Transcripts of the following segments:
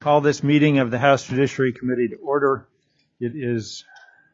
Call this meeting of the House Judiciary Committee to order. It is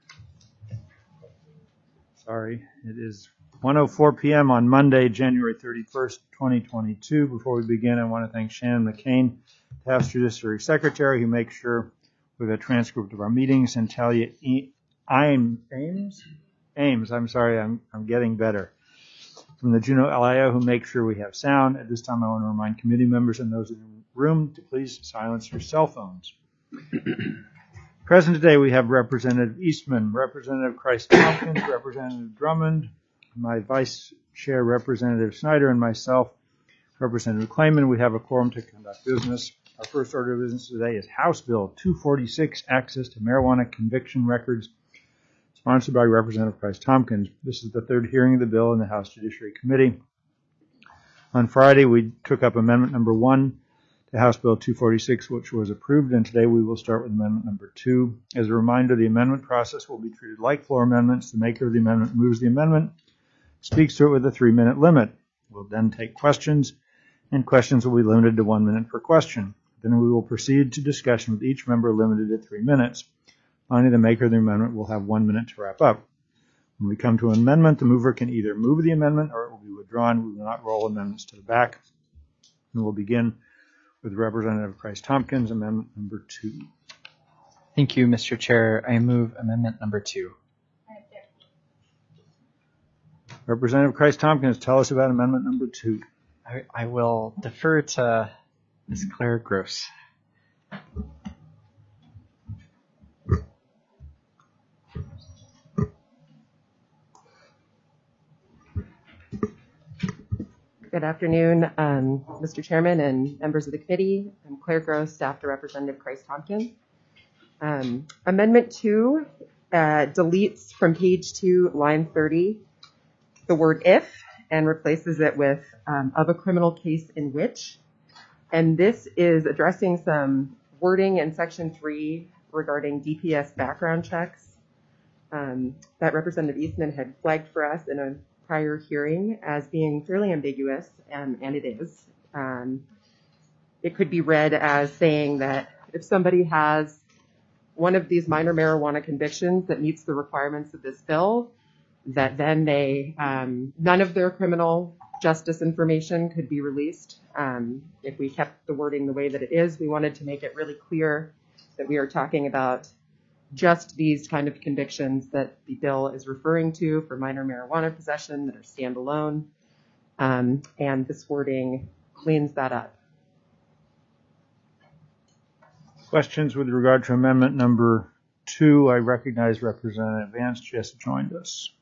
1:04 p.m. on Monday, January 31st, 2022. Before we begin, I want to thank Shannon McCain, the House Judiciary Secretary, who makes sure we have a transcript of our meetings, and Talia Ames, I'm getting better, from the Juneau LIO, who makes sure we have sound. At this time, I want to remind committee members and those in the room to please silence your cell phones. Present today, we have Representative Eastman, Representative Christ-Tompkins, Representative Drummond, my Vice Chair, Representative Snyder, and myself, Representative Clayman. We have a quorum to conduct business. Our first order of business today is House Bill 246, Access to Marijuana Conviction Records, sponsored by Representative Christ-Tompkins. This is the third hearing of the bill in the House Judiciary Committee. On Friday, we took up Amendment Number 1 to House Bill 246, which was approved, and today we will start with Amendment Number 2. As a reminder, the amendment process will be treated like floor amendments. The maker of the amendment moves the amendment, speaks to it with a 3-minute limit. We'll then take questions, and questions will be limited to 1 minute per question. Then we will proceed to discussion with each member limited to 3 minutes. Finally, the maker of the amendment will have 1 minute to wrap up. When we come to an amendment, the mover can either move the amendment or it will be withdrawn. We will not roll amendments to the back. And we'll begin with Representative Christ-Tompkins, Amendment Number 2. Thank you, Mr. Chair. I move Amendment Number 2. Representative Christ-Tompkins, tell us about Amendment Number 2. I will defer to Ms. Claire Gross. Good afternoon, Mr. Chairman and members of the committee. I'm Claire Gross, staff to Representative Christ-Tompkins. Amendment 2 deletes from page 2, line 30, the word if, and replaces it with of a criminal case in which. And this is addressing some wording in Section 3 regarding DPS background checks that Representative Eastman had flagged for us in a prior hearing as being fairly ambiguous, and it is. It could be read as saying that if somebody has one of these minor marijuana convictions that meets the requirements of this bill, that then they none of their criminal justice information could be released. If we kept the wording the way that it is, we wanted to make it really clear that we are talking about just these kind of convictions that the bill is referring to for minor marijuana possession that are standalone, and this wording cleans that up. Questions with regard to Amendment Number 2? I recognize Representative Vance just joined us.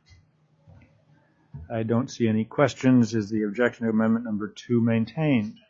I don't see any questions. Is the objection to Amendment Number 2 maintained?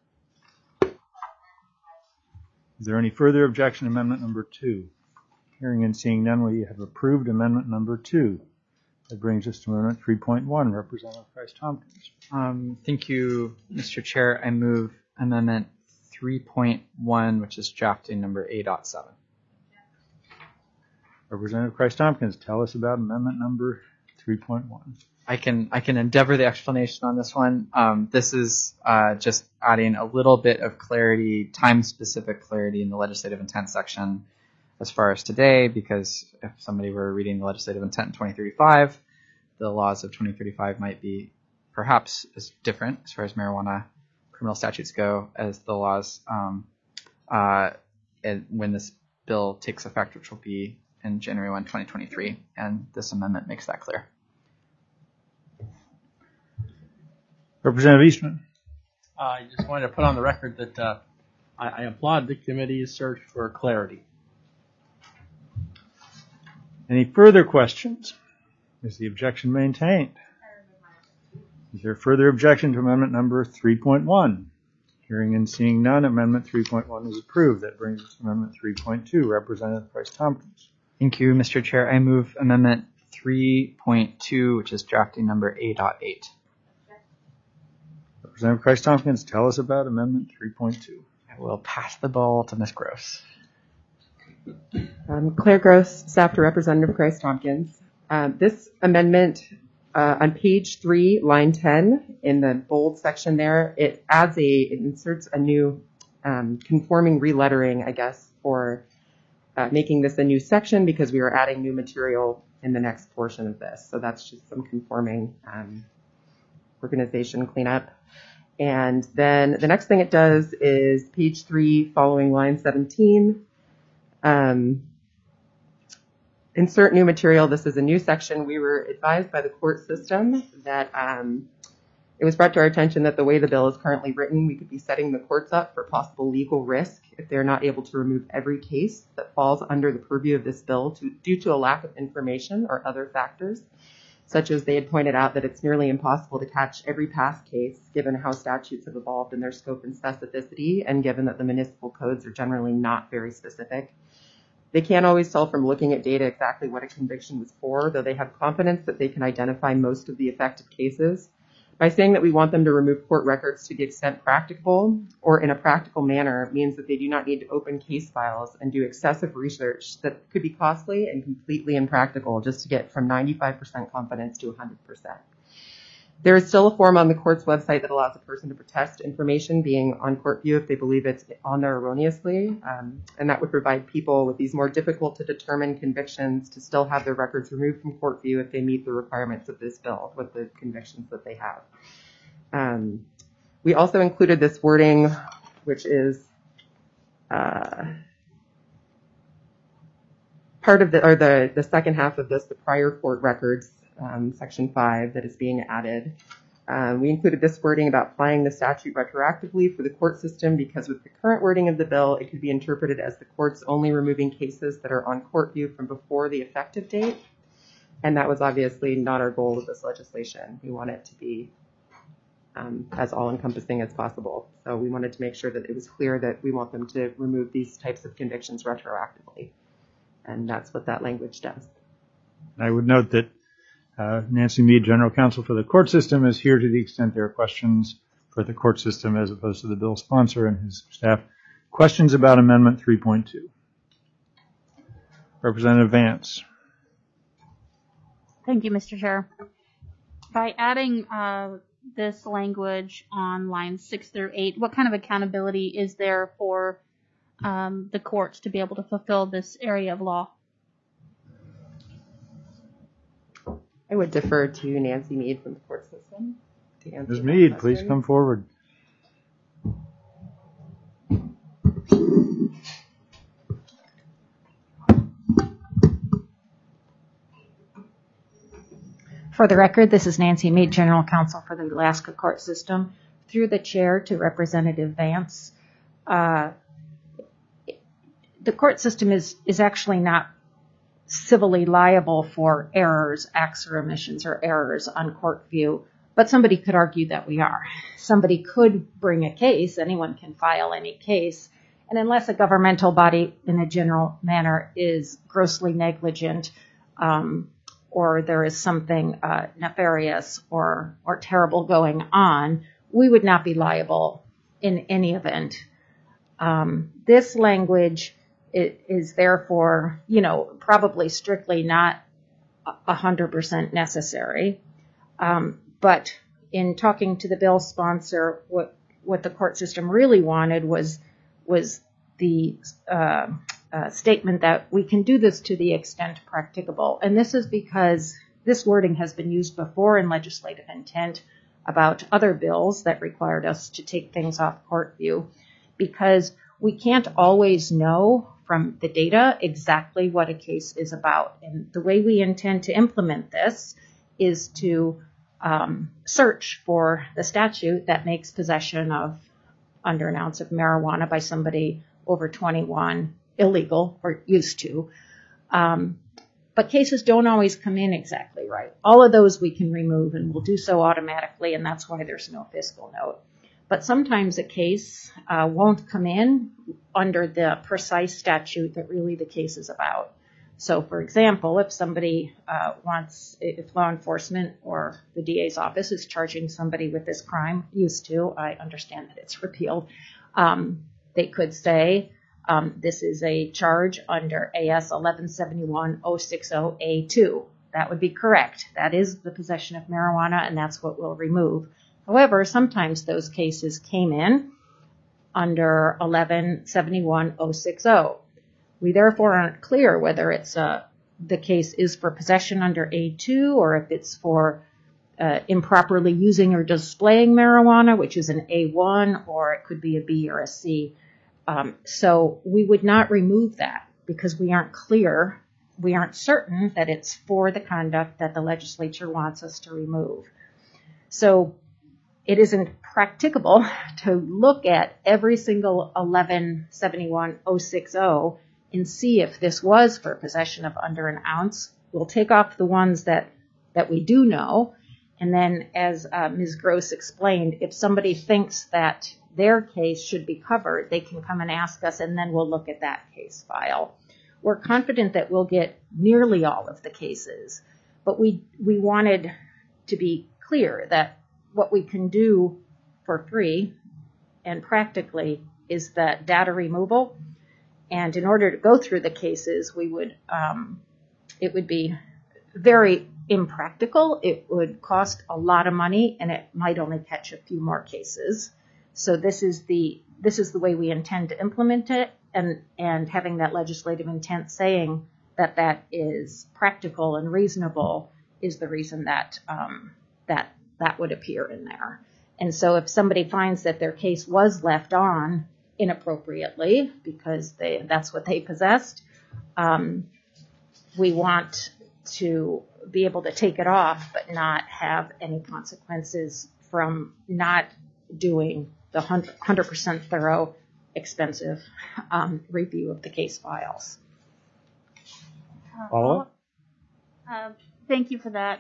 Is there any further objection to Amendment Number 2? Hearing and seeing none, we have approved Amendment Number 2. That brings us to Amendment 3.1. Representative Christ-Tompkins. Thank you, Mr. Chair. I move Amendment 3.1, which is drafting number 8.7. Representative Christ-Tompkins, tell us about Amendment Number 3.1. I can endeavor the explanation on this one. This is just adding a little bit of clarity, time-specific clarity in the legislative intent section as far as today, because if somebody were reading the legislative intent in 2035, the laws of 2035 might be perhaps as different as far as marijuana criminal statutes go as the laws when this bill takes effect, which will be in January 1, 2023, and this amendment makes that clear. Representative Eastman. I just wanted to put on the record that I applaud the committee's search for clarity. Any further questions? Is the objection maintained? Is there further objection to Amendment Number 3.1? Hearing and seeing none, Amendment 3.1 is approved. That brings us to Amendment 3.2. Representative Christ-Tompkins. Thank you, Mr. Chair. I move Amendment 3.2, which is drafting number 8.8. Representative Christ-Tompkins, tell us about Amendment 3.2. I will pass the ball to Ms. Gross. Claire Gross, staff to Representative Christ-Tompkins. This amendment on page 3, line 10, in the bold section there, it inserts a new conforming relettering, I guess, for making this a new section because we are adding new material in the next portion of this. So that's just some conforming organization cleanup. And then the next thing it does is page 3, following line 17. Insert new material. This is a new section. We were advised by the court system that it was brought to our attention that the way the bill is currently written, we could be setting the courts up for possible legal risk if they're not able to remove every case that falls under the purview of this bill due to a lack of information or other factors, such as they had pointed out that it's nearly impossible to catch every past case given how statutes have evolved in their scope and specificity, and given that the municipal codes are generally not very specific. They can't always tell from looking at data exactly what a conviction was for, though they have confidence that they can identify most of the affected cases. By saying that we want them to remove court records to the extent practicable or in a practical manner means that they do not need to open case files and do excessive research that could be costly and completely impractical just to get from 95% confidence to 100%. There is still a form on the court's website that allows a person to protest information being on court view if they believe it's on there erroneously, and that would provide people with these more difficult to determine convictions to still have their records removed from court view if they meet the requirements of this bill with the convictions that they have. We also included this wording, which is part of the second half of this, the prior court records, section 5 that is being added. We included this wording about applying the statute retroactively for the court system because with the current wording of the bill, it could be interpreted as the courts only removing cases that are on court view from before the effective date. And that was obviously not our goal with this legislation. We want it to be as all-encompassing as possible. So we wanted to make sure that it was clear that we want them to remove these types of convictions retroactively. And that's what that language does. I would note that Nancy Mead, General Counsel for the court system, is here to the extent there are questions for the court system as opposed to the bill sponsor and his staff. Questions about Amendment 3.2? Representative Vance. Thank you, Mr. Chair. By adding this language on lines 6 through 8, what kind of accountability is there for the courts to be able to fulfill this area of law? I would defer to Nancy Mead from the court system to answer. Ms. Mead, please come forward. For the record, this is Nancy Mead, General Counsel for the Alaska Court System. Through the chair to Representative Vance, the court system is actually not civilly liable for errors, acts or omissions or errors on court view, but somebody could argue that we are. Somebody could bring a case, anyone can file any case, and unless a governmental body in a general manner is grossly negligent or there is something nefarious or terrible going on, we would not be liable in any event. This language is therefore, probably strictly not 100% necessary. But in talking to the bill sponsor, what the court system really wanted was the statement that we can do this to the extent practicable. And this is because this wording has been used before in legislative intent about other bills that required us to take things off court view, because we can't always know from the data exactly what a case is about. And the way we intend to implement this is to search for the statute that makes possession of under an ounce of marijuana by somebody over 21 illegal or used to. But cases don't always come in exactly right. All of those we can remove, and we'll do so automatically, and that's why there's no fiscal note. But sometimes a case won't come in under the precise statute that really the case is about. So, for example, if somebody if law enforcement or the DA's office is charging somebody with this crime, used to, I understand that it's repealed, they could say, this is a charge under AS 1171-060A2. That would be correct. That is the possession of marijuana, and that's what we'll remove. However, sometimes those cases came in under 1171-060. We therefore aren't clear whether it's the case is for possession under A2 or if it's for improperly using or displaying marijuana, which is an A1, or it could be a B or a C. So we would not remove that because we aren't clear, we aren't certain that it's for the conduct that the legislature wants us to remove. So it isn't practicable to look at every single 1171-060 and see if this was for possession of under an ounce. We'll take off the ones that we do know. And then, as Ms. Gross explained, if somebody thinks that their case should be covered, they can come and ask us, and then we'll look at that case file. We're confident that we'll get nearly all of the cases, but we wanted to be clear that what we can do for free and practically is that data removal. And in order to go through the cases, we would it would be very impractical. It would cost a lot of money, and it might only catch a few more cases. So this is the way we intend to implement it, and having that legislative intent saying that that is practical and reasonable is the reason that that would appear in there. And so if somebody finds that their case was left on inappropriately because that's what they possessed, we want to be able to take it off but not have any consequences from not doing the 100% thorough, expensive review of the case files. Follow up? Thank you for that.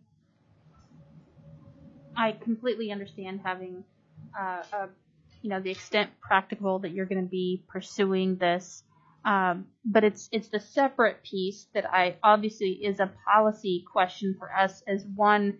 I completely understand having, the extent practical that you're going to be pursuing this. But it's the separate piece that obviously is a policy question for us as one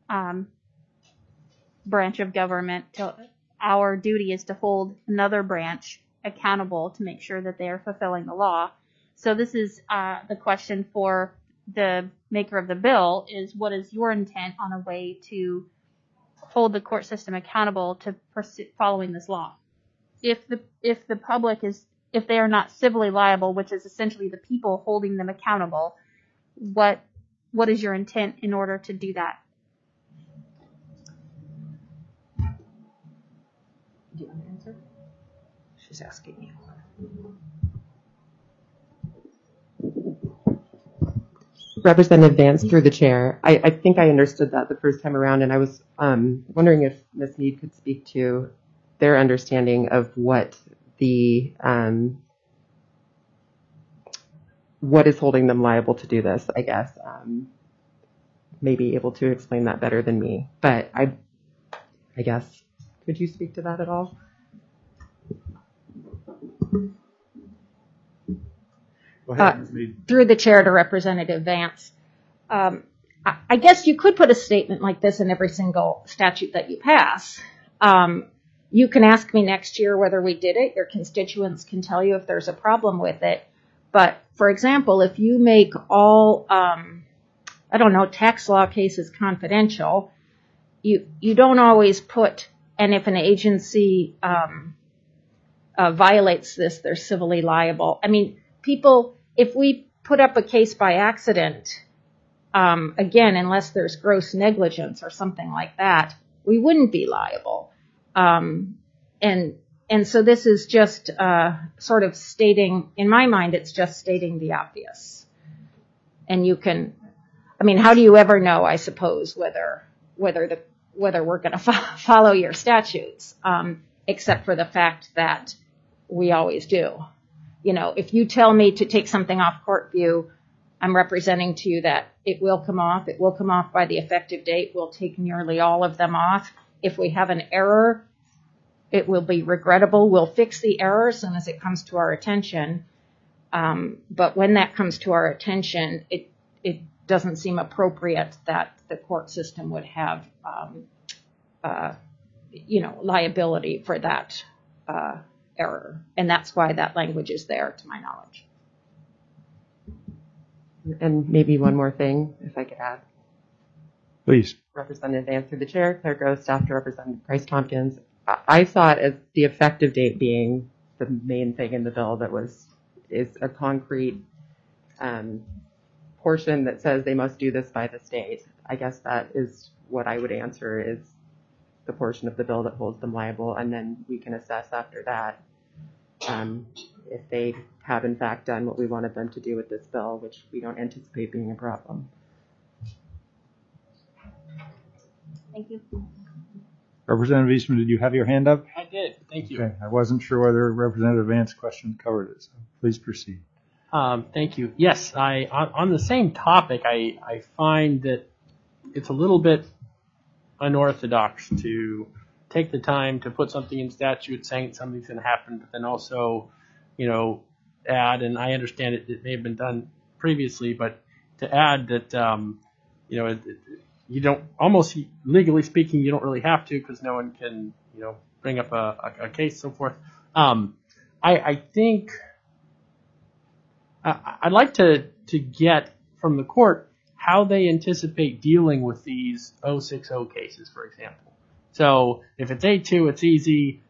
branch of government. Our duty is to hold another branch accountable to make sure that they are fulfilling the law. So this is the question for the maker of the bill is, what is your intent on a way to hold the court system accountable to following this law? If the public if they are not civilly liable, which is essentially the people holding them accountable, what is your intent in order to do that? Do you want to answer? She's asking me. Representative Vance, through the chair. I think I understood that the first time around, and I was wondering if Ms. Mead could speak to their understanding of what what is holding them liable to do this, I guess. Maybe able to explain that better than me. But I guess, could you speak to that at all? Go ahead, Ms. Mead. Through the chair to Representative Vance. I guess you could put a statement like this in every single statute that you pass. You can ask me next year whether we did it. Your constituents can tell you if there's a problem with it. But, for example, if you make all, tax law cases confidential, you don't always put, and if an agency violates this, they're civilly liable. I mean, people, if we put up a case by accident, again, unless there's gross negligence or something like that, we wouldn't be liable. And so this is just sort of stating, in my mind, it's just stating the obvious. And you can, how do you ever know, I suppose, whether we're going to follow your statutes, except for the fact that we always do. If you tell me to take something off court view, I'm representing to you that it will come off. It will come off by the effective date. We'll take nearly all of them off. If we have an error, it will be regrettable. We'll fix the error as soon as it comes to our attention. But when that comes to our attention, it doesn't seem appropriate that the court system would have, liability for that error. And that's why that language is there, to my knowledge. And maybe one more thing, if I could add. Please. Representative Vance, through the chair, Claire Gross, staff to Representative Price Tompkins. I saw it as the effective date being the main thing in the bill is a concrete portion that says they must do this by the state. I guess that is what I would answer is the portion of the bill that holds them liable, and then we can assess after that if they have in fact done what we wanted them to do with this bill, which we don't anticipate being a problem. Thank you. Representative Eastman, did you have your hand up? I did. Thank you. Okay, I wasn't sure whether Representative Vant's question covered it, so please proceed. Thank you. Yes, on the same topic, I find that it's a little bit unorthodox to take the time to put something in statute saying something's going to happen, but then also, add, and I understand it may have been done previously, but to add that, you don't, almost legally speaking, you don't really have to because no one can, bring up a case, so forth. I think I'd like to get from the court how they anticipate dealing with these 060 cases, for example. So if it's A2, it's easy,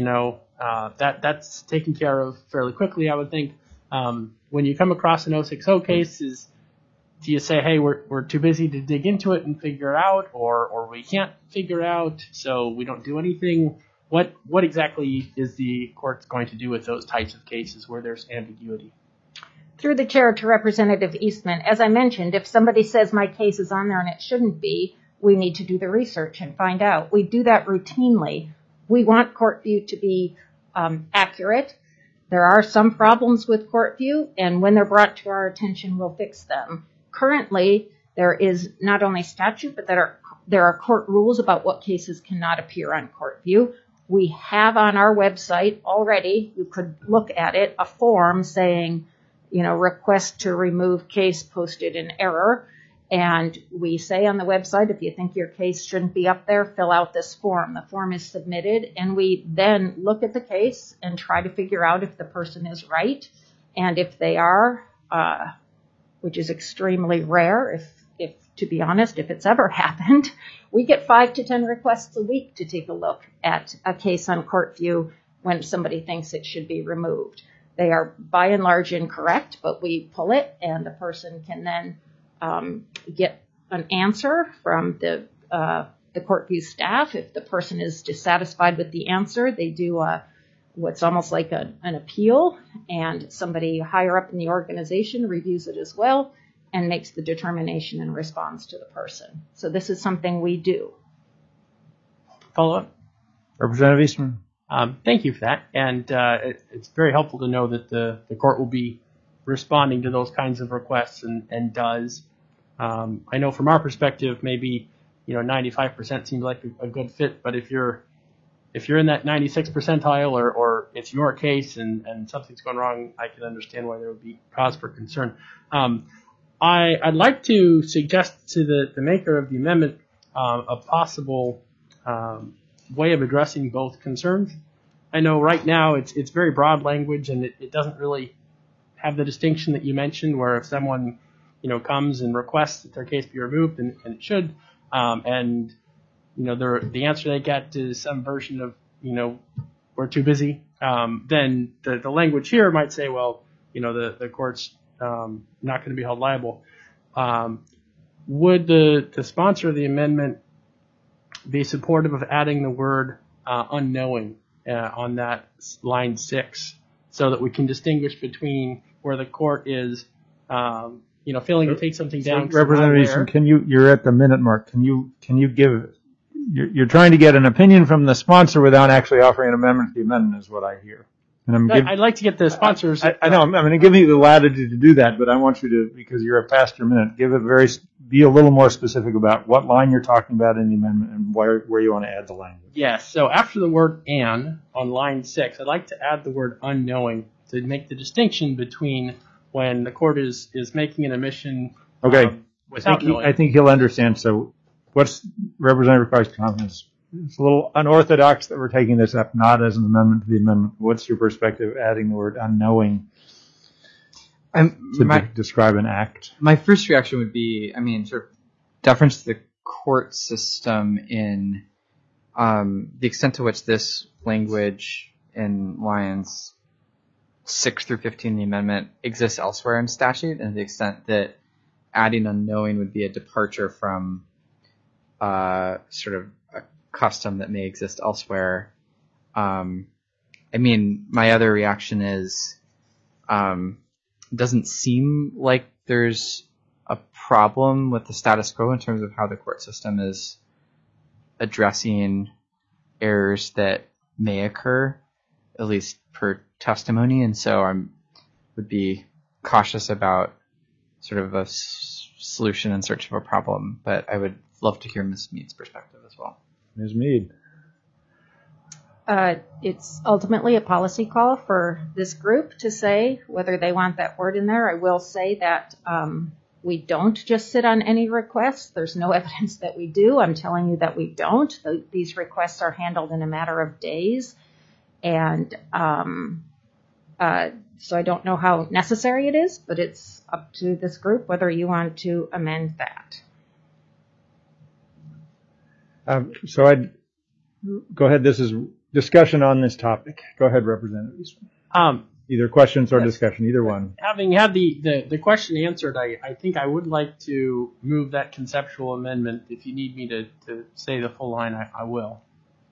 that's taken care of fairly quickly, I would think. When you come across an 060 case, do you say, hey, we're too busy to dig into it and figure it out, or we can't figure it out, so we don't do anything? What exactly is the court going to do with those types of cases where there's ambiguity? Through the chair to Representative Eastman, as I mentioned, if somebody says my case is on there and it shouldn't be, we need to do the research and find out. We do that routinely. We want court view to be accurate. There are some problems with court view, and when they're brought to our attention, we'll fix them. Currently, there is not only statute, but there are court rules about what cases cannot appear on court view. We have on our website already, you could look at it, a form saying, request to remove case posted in error. And we say on the website, if you think your case shouldn't be up there, fill out this form. The form is submitted, and we then look at the case and try to figure out if the person is right. And if they are, which is extremely rare, if to be honest, if it's ever happened, we get 5 to 10 requests a week to take a look at a case on court view when somebody thinks it should be removed. They are by and large incorrect, but we pull it, and the person can then get an answer from the court view staff. If the person is dissatisfied with the answer, they do what's almost like an appeal, and somebody higher up in the organization reviews it as well and makes the determination and responds to the person. So this is something we do. Follow up? Representative Eastman. Thank you for that. And it's very helpful to know that the court will be responding to those kinds of requests and does. I know from our perspective, maybe 95% seems like a good fit, but if you're in that 96th percentile or it's your case and something's going wrong, I can understand why there would be cause for concern. I'd like to suggest to the maker of the amendment a possible way of addressing both concerns. I know right now it's very broad language and it doesn't really have the distinction that you mentioned, where if someone comes and requests that their case be removed, and it should, and the answer they get is some version of we're too busy, then the language here might say, well, the court's not going to be held liable. Would the sponsor of the amendment be supportive of adding the word unknowing on that line 6, so that we can distinguish between where the court is failing to take something down? Representative Eastman, you're at the minute mark. Can you give? You're trying to get an opinion from the sponsor without actually offering an amendment to the amendment, is what I hear. And I'd like to get the sponsors. I know. I'm going to give you the latitude to do that, but I want you to, because you're past your minute, be a little more specific about what line you're talking about in the amendment and where you want to add the language. Yes. So after the word "and" on line 6, I'd like to add the word "unknowing" to make the distinction between when the court is making an admission. Okay. Without knowing. I think he'll understand. So, what's Representative Christ's comments? It's a little unorthodox that we're taking this up not as an amendment to the amendment. What's your perspective adding the word unknowing to describe an act? My first reaction would be, sort of deference to the court system in the extent to which this language in lines 6 through 15 in the amendment exists elsewhere in statute, and the extent that adding unknowing would be a departure from sort of a custom that may exist elsewhere. I mean, my other reaction is it doesn't seem like there's a problem with the status quo in terms of how the court system is addressing errors that may occur, at least per testimony, and so I would be cautious about sort of a solution in search of a problem, but I would love to hear Ms. Mead's perspective as well. Ms. Mead. It's ultimately a policy call for this group to say whether they want that word in there. I will say that we don't just sit on any requests. There's no evidence that we do. I'm telling you that we don't. These requests are handled in a matter of days. And so I don't know how necessary it is, but it's up to this group whether you want to amend that. So I'd go ahead. This is discussion on this topic. Go ahead, Representative Eastman. Either questions or discussion, either one. Having had the question answered, I think I would like to move that conceptual amendment. If you need me to say the full line, I will.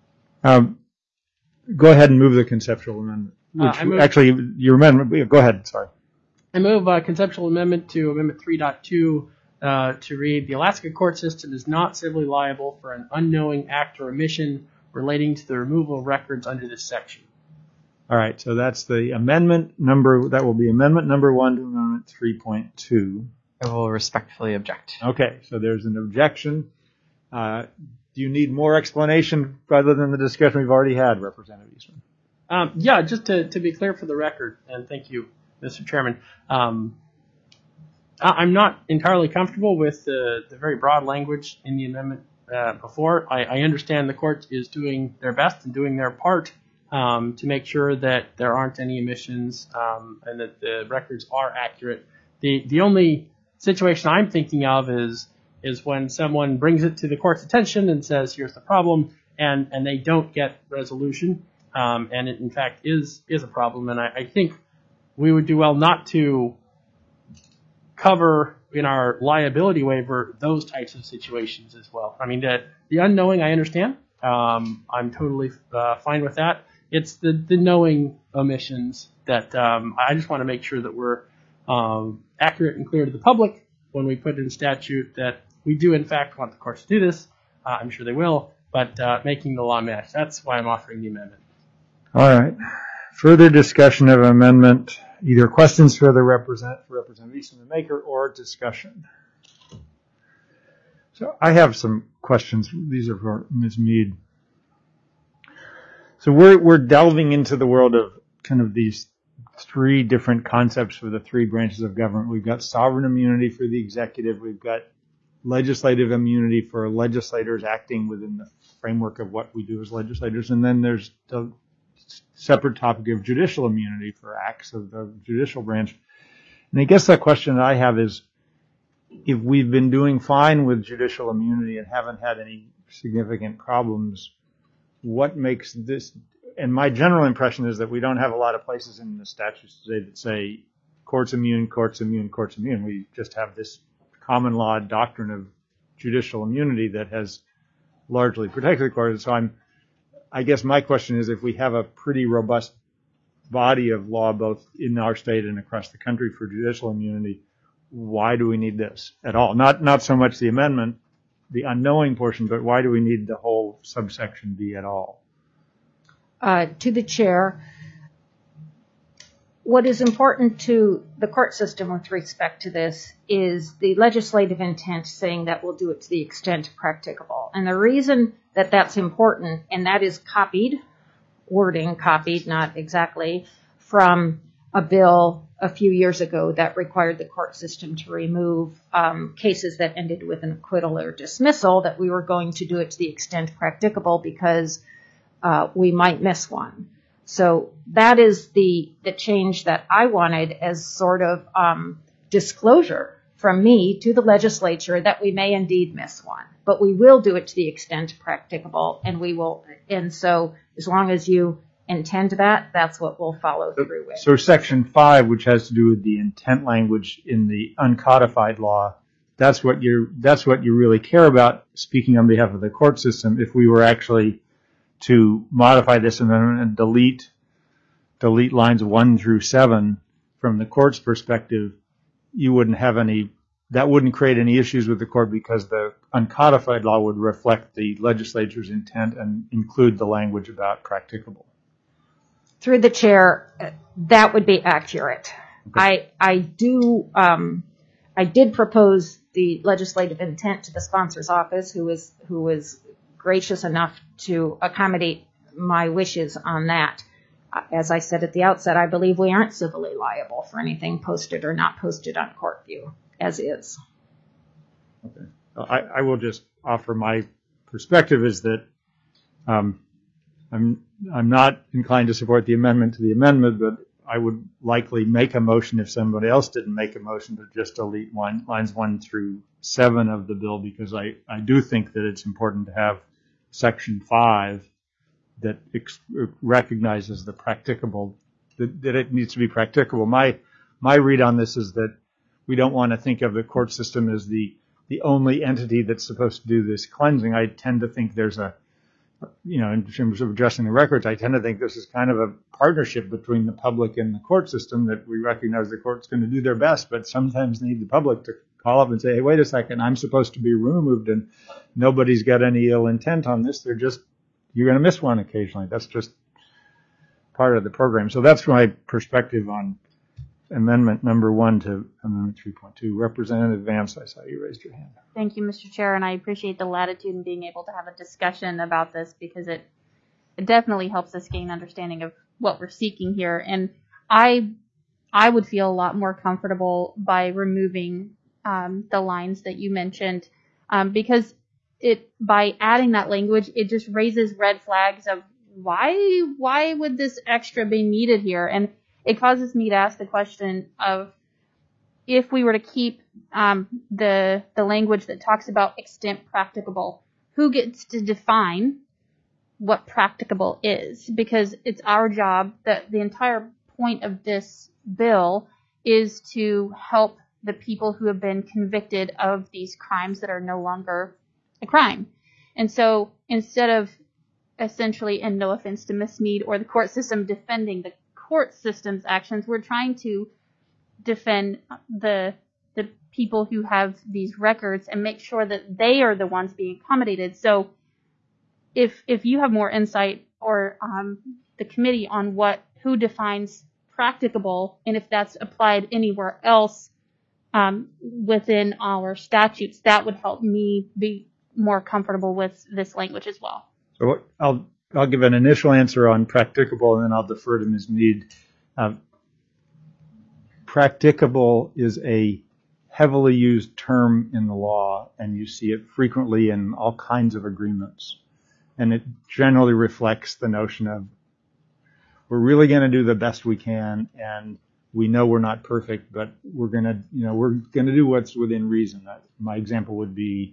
Go ahead and move the conceptual amendment. Actually, your amendment, go ahead, sorry. I move conceptual amendment to Amendment 3.2 to read, the Alaska court system is not civilly liable for an unknowing act or omission relating to the removal of records under this section. All right, so that's the amendment number, that will be amendment number 1 to amendment 3.2. I will respectfully object. Okay, so there's an objection. Do you need more explanation rather than the discussion we've already had, Representative Eastman? Yeah, just to be clear for the record, and thank you, Mr. Chairman. I'm not entirely comfortable with the very broad language in the amendment before. I understand the court is doing their best and doing their part to make sure that there aren't any omissions and that the records are accurate. The only situation I'm thinking of is when someone brings it to the court's attention and says, here's the problem, and they don't get resolution, and it in fact is a problem. And I think we would do well not to cover in our liability waiver those types of situations as well. I mean, the unknowing, I understand. I'm totally fine with that. It's the knowing omissions that I just want to make sure that we're accurate and clear to the public when we put in statute that we do, in fact, want the courts to do this. I'm sure they will, but making the law match. That's why I'm offering the amendment. All right. Further discussion of amendment, either questions for the Representative Eastman, the maker, or discussion. So I have some questions. These are for Ms. Mead. So we're delving into the world of kind of these three different concepts for the three branches of government. We've got sovereign immunity for the executive. We've got legislative immunity for legislators acting within the framework of what we do as legislators. And then there's the separate topic of judicial immunity for acts of the judicial branch. And I guess the question that I have is, if we've been doing fine with judicial immunity and haven't had any significant problems, what makes this, and my general impression is that we don't have a lot of places in the statutes today that say courts immune, courts immune, courts immune. We just have this common law doctrine of judicial immunity that has largely protected the courts. So I guess my question is, if we have a pretty robust body of law both in our state and across the country for judicial immunity, why do we need this at all? Not so much the amendment, the unknowing portion, but why do we need the whole subsection B at all? To the chair, what is important to the court system with respect to this is the legislative intent saying that we'll do it to the extent practicable. And the reason that that's important, and that is wording copied, not exactly, from a bill a few years ago that required the court system to remove cases that ended with an acquittal or dismissal, that we were going to do it to the extent practicable because we might miss one. So that is the change that I wanted as sort of disclosure from me to the legislature that we may indeed miss one, but we will do it to the extent practicable, and so as long as you intend that, that's what we'll follow through with. So Section 5, which has to do with the intent language in the uncodified law, that's what you really care about, speaking on behalf of the court system. If we were actually to modify this amendment and delete lines 1 through 7 from the court's perspective, you wouldn't have that wouldn't create any issues with the court, because the uncodified law would reflect the legislature's intent and include the language about practicable. Through the chair, that would be accurate. Okay. I did propose the legislative intent to the sponsor's office, who was gracious enough to accommodate my wishes on that. As I said at the outset, I believe we aren't civilly liable for anything posted or not posted on CourtView, as is. Okay. I will just offer my perspective is that I'm not inclined to support the amendment to the amendment, but I would likely make a motion if somebody else didn't make a motion to just delete lines 1 through 7 of the bill, because I do think that it's important to have Section 5 that recognizes the practicable, that it needs to be practicable. My read on this is that we don't want to think of the court system as the only entity that's supposed to do this cleansing. I tend to think there's in terms of addressing the records, I tend to think this is kind of a partnership between the public and the court system, that we recognize the court's going to do their best, but sometimes need the public to call up and say, hey, wait a second, I'm supposed to be removed and nobody's got any ill intent on this. You're going to miss one occasionally. That's just part of the program. So that's my perspective on amendment number 1 to amendment 3.2. Representative Vance, I saw you raised your hand. Thank you, Mr. Chair, and I appreciate the latitude in being able to have a discussion about this, because it definitely helps us gain understanding of what we're seeking here. And I would feel a lot more comfortable by removing the lines that you mentioned, because by adding that language, it just raises red flags of why would this extra be needed here? And it causes me to ask the question of, if we were to keep the language that talks about extent practicable, who gets to define what practicable is? Because it's our job, that the entire point of this bill is to help the people who have been convicted of these crimes that are no longer a crime. And so instead of essentially, and no offense to Ms. Mead or the court system, defending the court system's actions, we're trying to defend the people who have these records and make sure that they are the ones being accommodated. So if you have more insight, or the committee, on who defines practicable, and if that's applied anywhere else within our statutes, that would help me be more comfortable with this language as well. So I'll give an initial answer on practicable, and then I'll defer to Ms. Mead. Practicable is a heavily used term in the law, and you see it frequently in all kinds of agreements. And it generally reflects the notion of, we're really going to do the best we can, and we know we're not perfect, but we're going to do what's within reason. My example would be,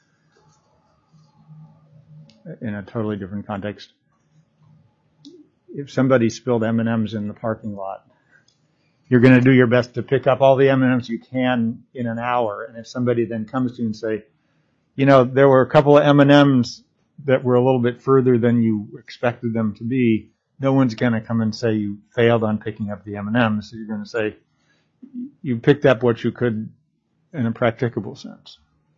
in a totally different context, if somebody spilled M&Ms in the parking lot, you're going to do your best to pick up all the M&Ms you can in an hour. And if somebody then comes to you and say, there were a couple of M&Ms that were a little bit further than you expected them to be, no one's going to come and say you failed on picking up the M&Ms. So you're going to say you picked up what you could in a practicable sense.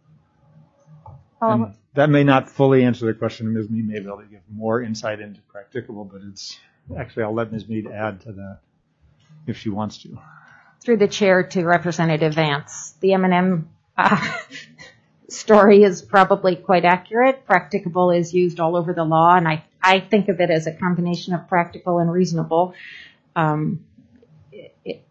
And that may not fully answer the question. Ms. Mead may be able to give more insight into practicable, but I'll let Ms. Mead add to that if she wants to. Through the chair to Representative Vance, the M&M story is probably quite accurate. Practicable is used all over the law, and I think of it as a combination of practical and reasonable. It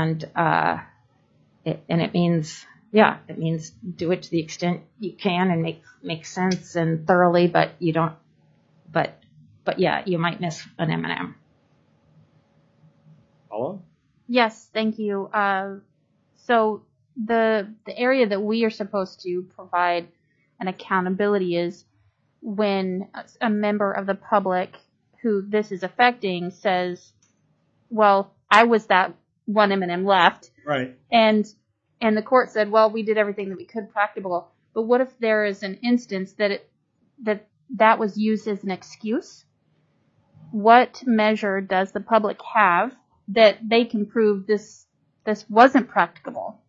means, it means do it to the extent you can and make sense and thoroughly, but you don't. But you might miss an M&M. Paula? Yes, thank you. So the area that we are supposed to provide an accountability is when a member of the public who this is affecting says, well, I was that one M&M left. Right. And the court said, well, we did everything that we could practicable. But what if there is an instance that was used as an excuse? What measure does the public have that they can prove this wasn't practicable?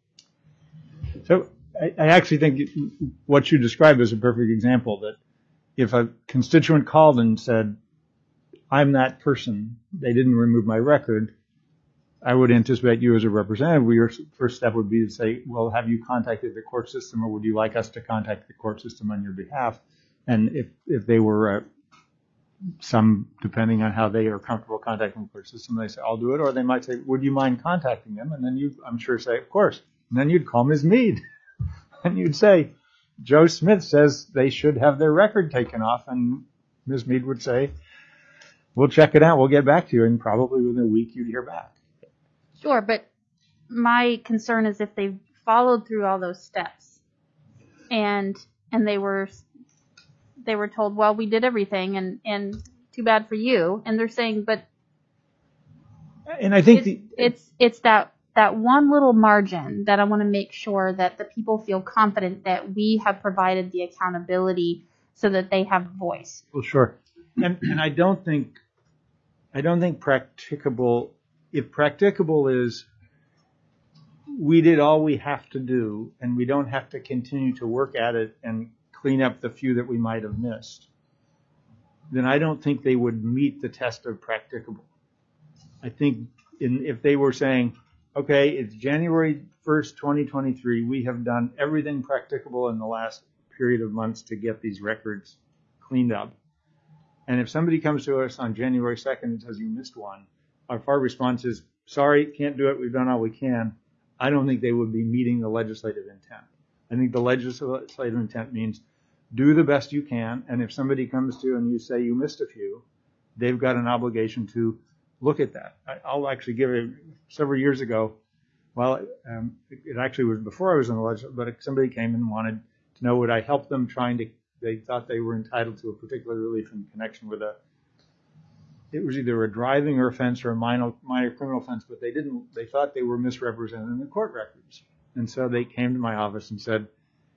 So I actually think what you described is a perfect example that if a constituent called and said, I'm that person, they didn't remove my record, I would anticipate you as a representative, your first step would be to say, well, have you contacted the court system, or would you like us to contact the court system on your behalf? And if they were some, depending on how they are comfortable contacting the court system, they say, I'll do it. Or they might say, would you mind contacting them? And then you, I'm sure, say, of course. And then you'd call Ms. Mead. And you'd say, Joe Smith says they should have their record taken off. And Ms. Mead would say, we'll check it out. We'll get back to you. And probably within a week, you'd hear back. Sure, but my concern is if they followed through all those steps and they were told, well, we did everything and too bad for you. And they're saying, but and I think it's that one little margin that I want to make sure that the people feel confident that we have provided the accountability so that they have a voice. Well, sure. And I don't think practicable, if practicable is we did all we have to do and we don't have to continue to work at it and clean up the few that we might have missed, then I don't think they would meet the test of practicable. I think if they were saying, okay, it's January 1st, 2023, we have done everything practicable in the last period of months to get these records cleaned up. And if somebody comes to us on January 2nd and says you missed one, our response is, sorry, can't do it, we've done all we can. I don't think they would be meeting the legislative intent. I think the legislative intent means do the best you can, and if somebody comes to you and you say you missed a few, they've got an obligation to look at that. I'll actually give it several years ago. Well, it actually was before I was in the legislature, but somebody came and wanted to know would I help them they thought they were entitled to a particular relief in connection with it was either a driving offense or a minor criminal offense, but they thought they were misrepresented in the court records. And so they came to my office and said,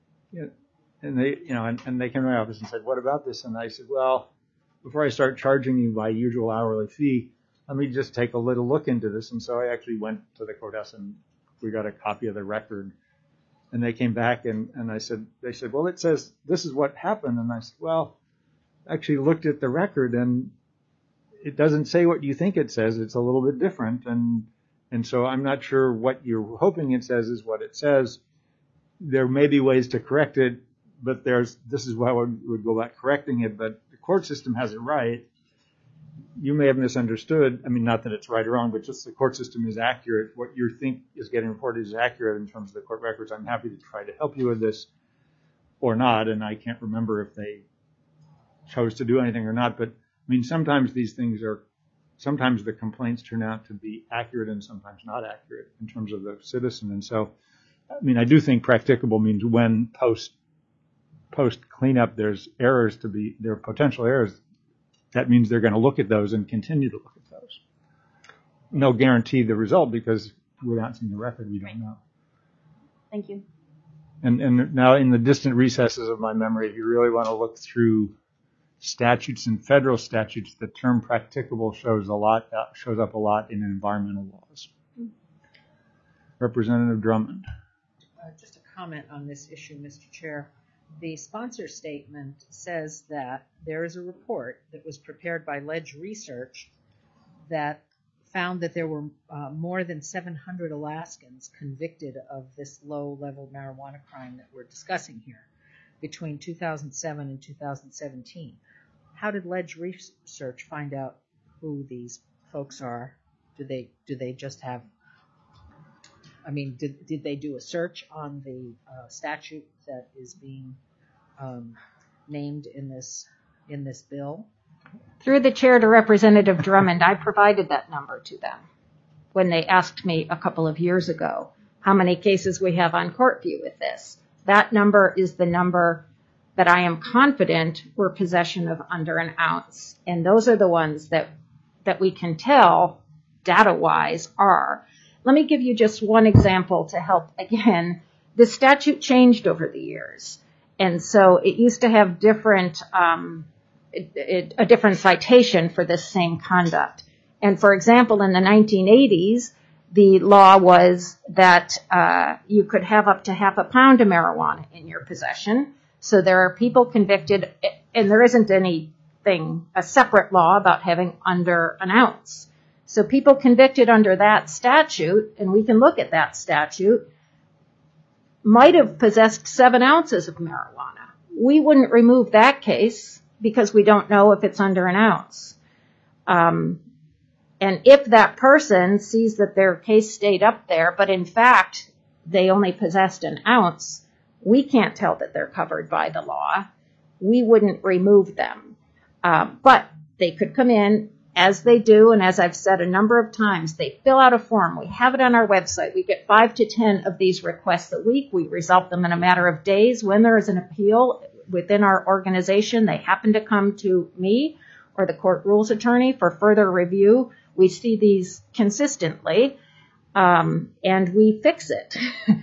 and they came to my office and said, what about this? And I said, well, before I start charging you my usual hourly fee, let me just take a little look into this. And so I actually went to the courthouse and we got a copy of the record. And they came back and they said, well, it says this is what happened. And I said, well, I actually looked at the record and it doesn't say what you think it says. It's a little bit different. And so I'm not sure what you're hoping it says is what it says. There may be ways to correct it, but this is why I would go about correcting it. But the court system has it right. You may have misunderstood. I mean, not that it's right or wrong, but just the court system is accurate. What you think is getting reported is accurate in terms of the court records. I'm happy to try to help you with this or not. And I can't remember if they chose to do anything or not. But I mean, sometimes sometimes the complaints turn out to be accurate and sometimes not accurate in terms of the citizen. And so, I mean, I do think practicable means when post cleanup there are potential errors. That means they're going to look at those and continue to look at those. No guarantee the result because without seeing the record, we don't know. Thank you. And now in the distant recesses of my memory, if you really want to look through statutes and federal statutes, the term practicable shows up a lot in environmental laws. Representative Drummond. Just a comment on this issue, Mr. Chair. The sponsor statement says that there is a report that was prepared by Ledge Research that found that there were more than 700 Alaskans convicted of this low-level marijuana crime that we're discussing here between 2007 and 2017. How did Ledge Research find out who these folks are? Do they just have? I mean, did they do a search on the statute that is being named in this bill? Through the chair to Representative Drummond, I provided that number to them when they asked me a couple of years ago how many cases we have on court view with this. That number is the number that I am confident were possession of under an ounce. And those are the ones that we can tell data-wise are. Let me give you just one example to help. Again, the statute changed over the years. And so it used to have different, a different citation for this same conduct. And for example, in the 1980s, the law was that you could have up to half a pound of marijuana in your possession. So there are people convicted, and there isn't anything, a separate law about having under an ounce. So people convicted under that statute, and we can look at that statute, might have possessed 7 ounces of marijuana. We wouldn't remove that case because we don't know if it's under an ounce. And if that person sees that their case stayed up there, but in fact they only possessed an ounce, we can't tell that they're covered by the law. We wouldn't remove them. But they could come in, as they do, and as I've said a number of times, they fill out a form. We have it on our website. We get 5 to 10 of these requests a week. We resolve them in a matter of days. When there is an appeal within our organization, they happen to come to me or the court rules attorney for further review. We see these consistently, and we fix it.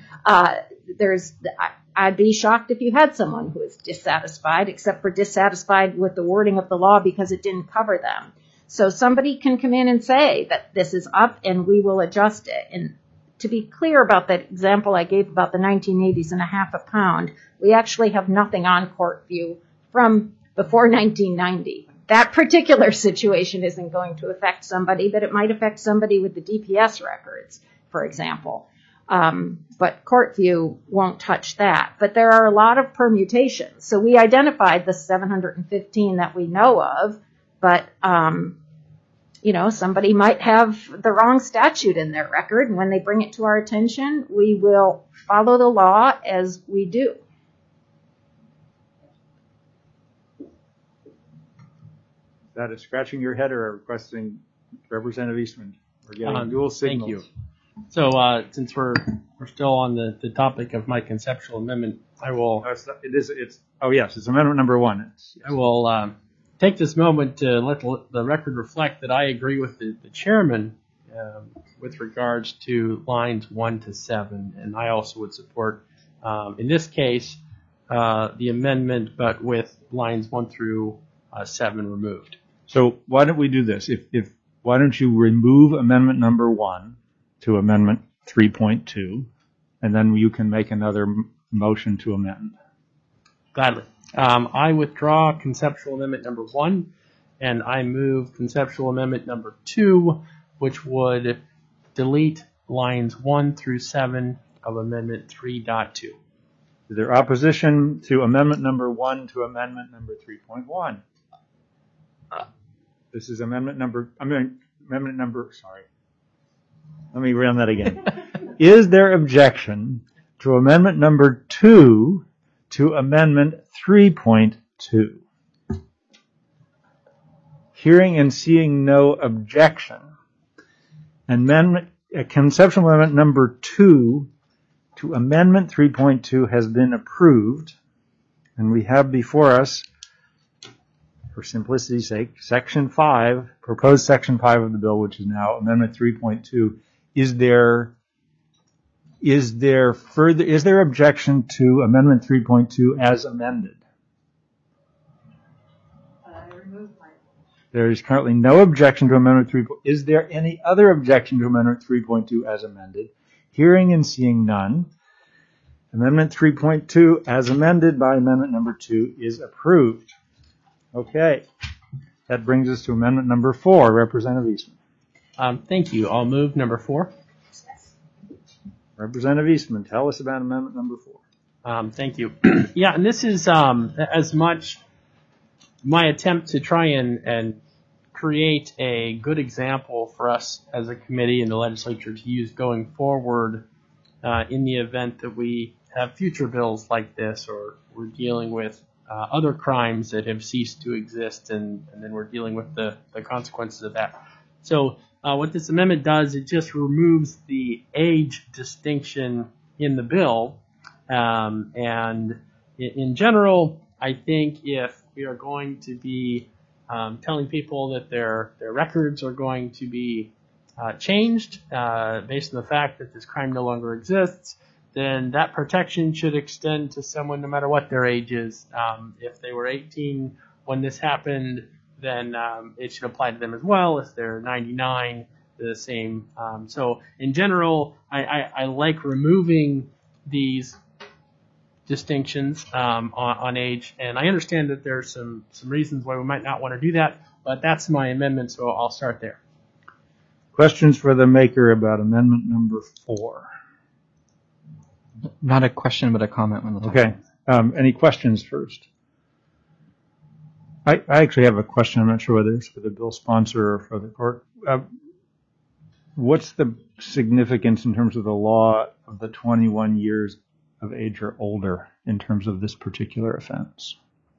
I'd be shocked if you had someone who is dissatisfied, except for dissatisfied with the wording of the law because it didn't cover them. So somebody can come in and say that this is up and we will adjust it. And to be clear about that example I gave about the 1980s and a half a pound, we actually have nothing on court view from before 1990. That particular situation isn't going to affect somebody, but it might affect somebody with the DPS records, for example. But court view won't touch that. But there are a lot of permutations. So we identified the 715 that we know of, but, somebody might have the wrong statute in their record. And when they bring it to our attention, we will follow the law as we do. Is that a scratching your head or a requesting Representative Eastman? We're getting dual signals. Thank you. So since we're still on the topic of my conceptual amendment, I will. It's amendment number 1. I will take this moment to let the record reflect that I agree with the chairman with regards to lines 1 to 7, and I also would support, in this case, the amendment, but with lines 1 through 7 removed. So why don't we do this? Why don't you remove amendment number 1 to amendment 3.2, and then you can make another motion to amend. Gladly. I withdraw conceptual amendment number 1, and I move conceptual amendment number 2, which would delete lines 1 through 7 of amendment 3.2. Is there opposition to amendment number 1 to amendment number 3.1? This is amendment number, sorry. Let me run that again. Is there objection to amendment number 2 to amendment 3.2? Hearing and seeing no objection. Conceptual amendment number 2 to amendment 3.2 has been approved, and we have before us, for simplicity's sake, section 5, proposed section 5 of the bill, which is now amendment 3.2. Is there objection to amendment 3.2 as amended? There is currently no objection to amendment 3.2. Is there any other objection to amendment 3.2 as amended? Hearing and seeing none. Amendment 3.2 as amended by amendment number 2 is approved. Okay. That brings us to amendment number 4. Representative Eastman. Thank you. I'll move number 4. Representative Eastman, tell us about amendment number 4. Thank you. Yeah, and this is as much my attempt to try and create a good example for us as a committee and the legislature to use going forward in the event that we have future bills like this, or we're dealing with other crimes that have ceased to exist, and then we're dealing with the consequences of that. So what this amendment does, it just removes the age distinction in the bill. And in general, I think if we are going to be telling people that their records are going to be changed based on the fact that this crime no longer exists, then that protection should extend to someone no matter what their age is. If they were 18 when this happened, then it should apply to them as well. If they're 99, the same. So in general, I like removing these distinctions on age, and I understand that there's some reasons why we might not want to do that, but that's my amendment, so I'll start there. Questions for the maker about amendment number 4? Not a question, but a comment. Okay. Any questions first? I actually have a question. I'm not sure whether it's for the bill sponsor or for the court. What's the significance in terms of the law of the 21 years of age or older in terms of this particular offense?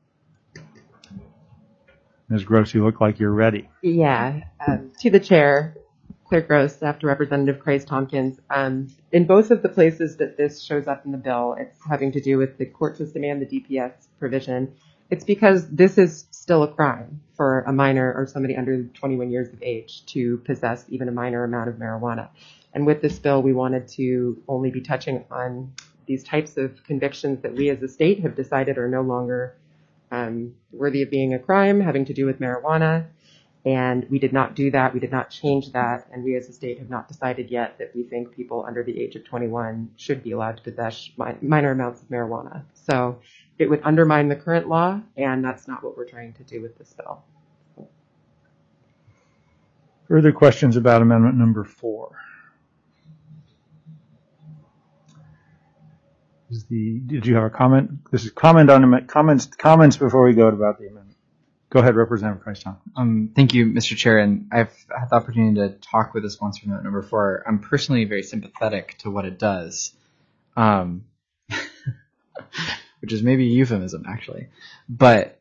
Ms. Gross, you look like you're ready. Yeah. To the chair, Claire Gross, staff to Representative Christ-Tompkins. In both of the places that this shows up in the bill, it's having to do with the court system and the DPS provision. It's because this is still a crime for a minor or somebody under 21 years of age to possess even a minor amount of marijuana. And with this bill, we wanted to only be touching on these types of convictions that we as a state have decided are no longer worthy of being a crime, having to do with marijuana. And we did not do that. We did not change that. And we as a state have not decided yet that we think people under the age of 21 should be allowed to possess minor amounts of marijuana. So it would undermine the current law, and that's not what we're trying to do with this bill. Further questions about amendment number 4? Did you have a comment? This is comments before we go about the amendment. Go ahead, Representative Christ-Tompkins. Thank you, Mr. Chair, and I've had the opportunity to talk with the sponsor note number 4. I'm personally very sympathetic to what it does, which is maybe a euphemism, actually. But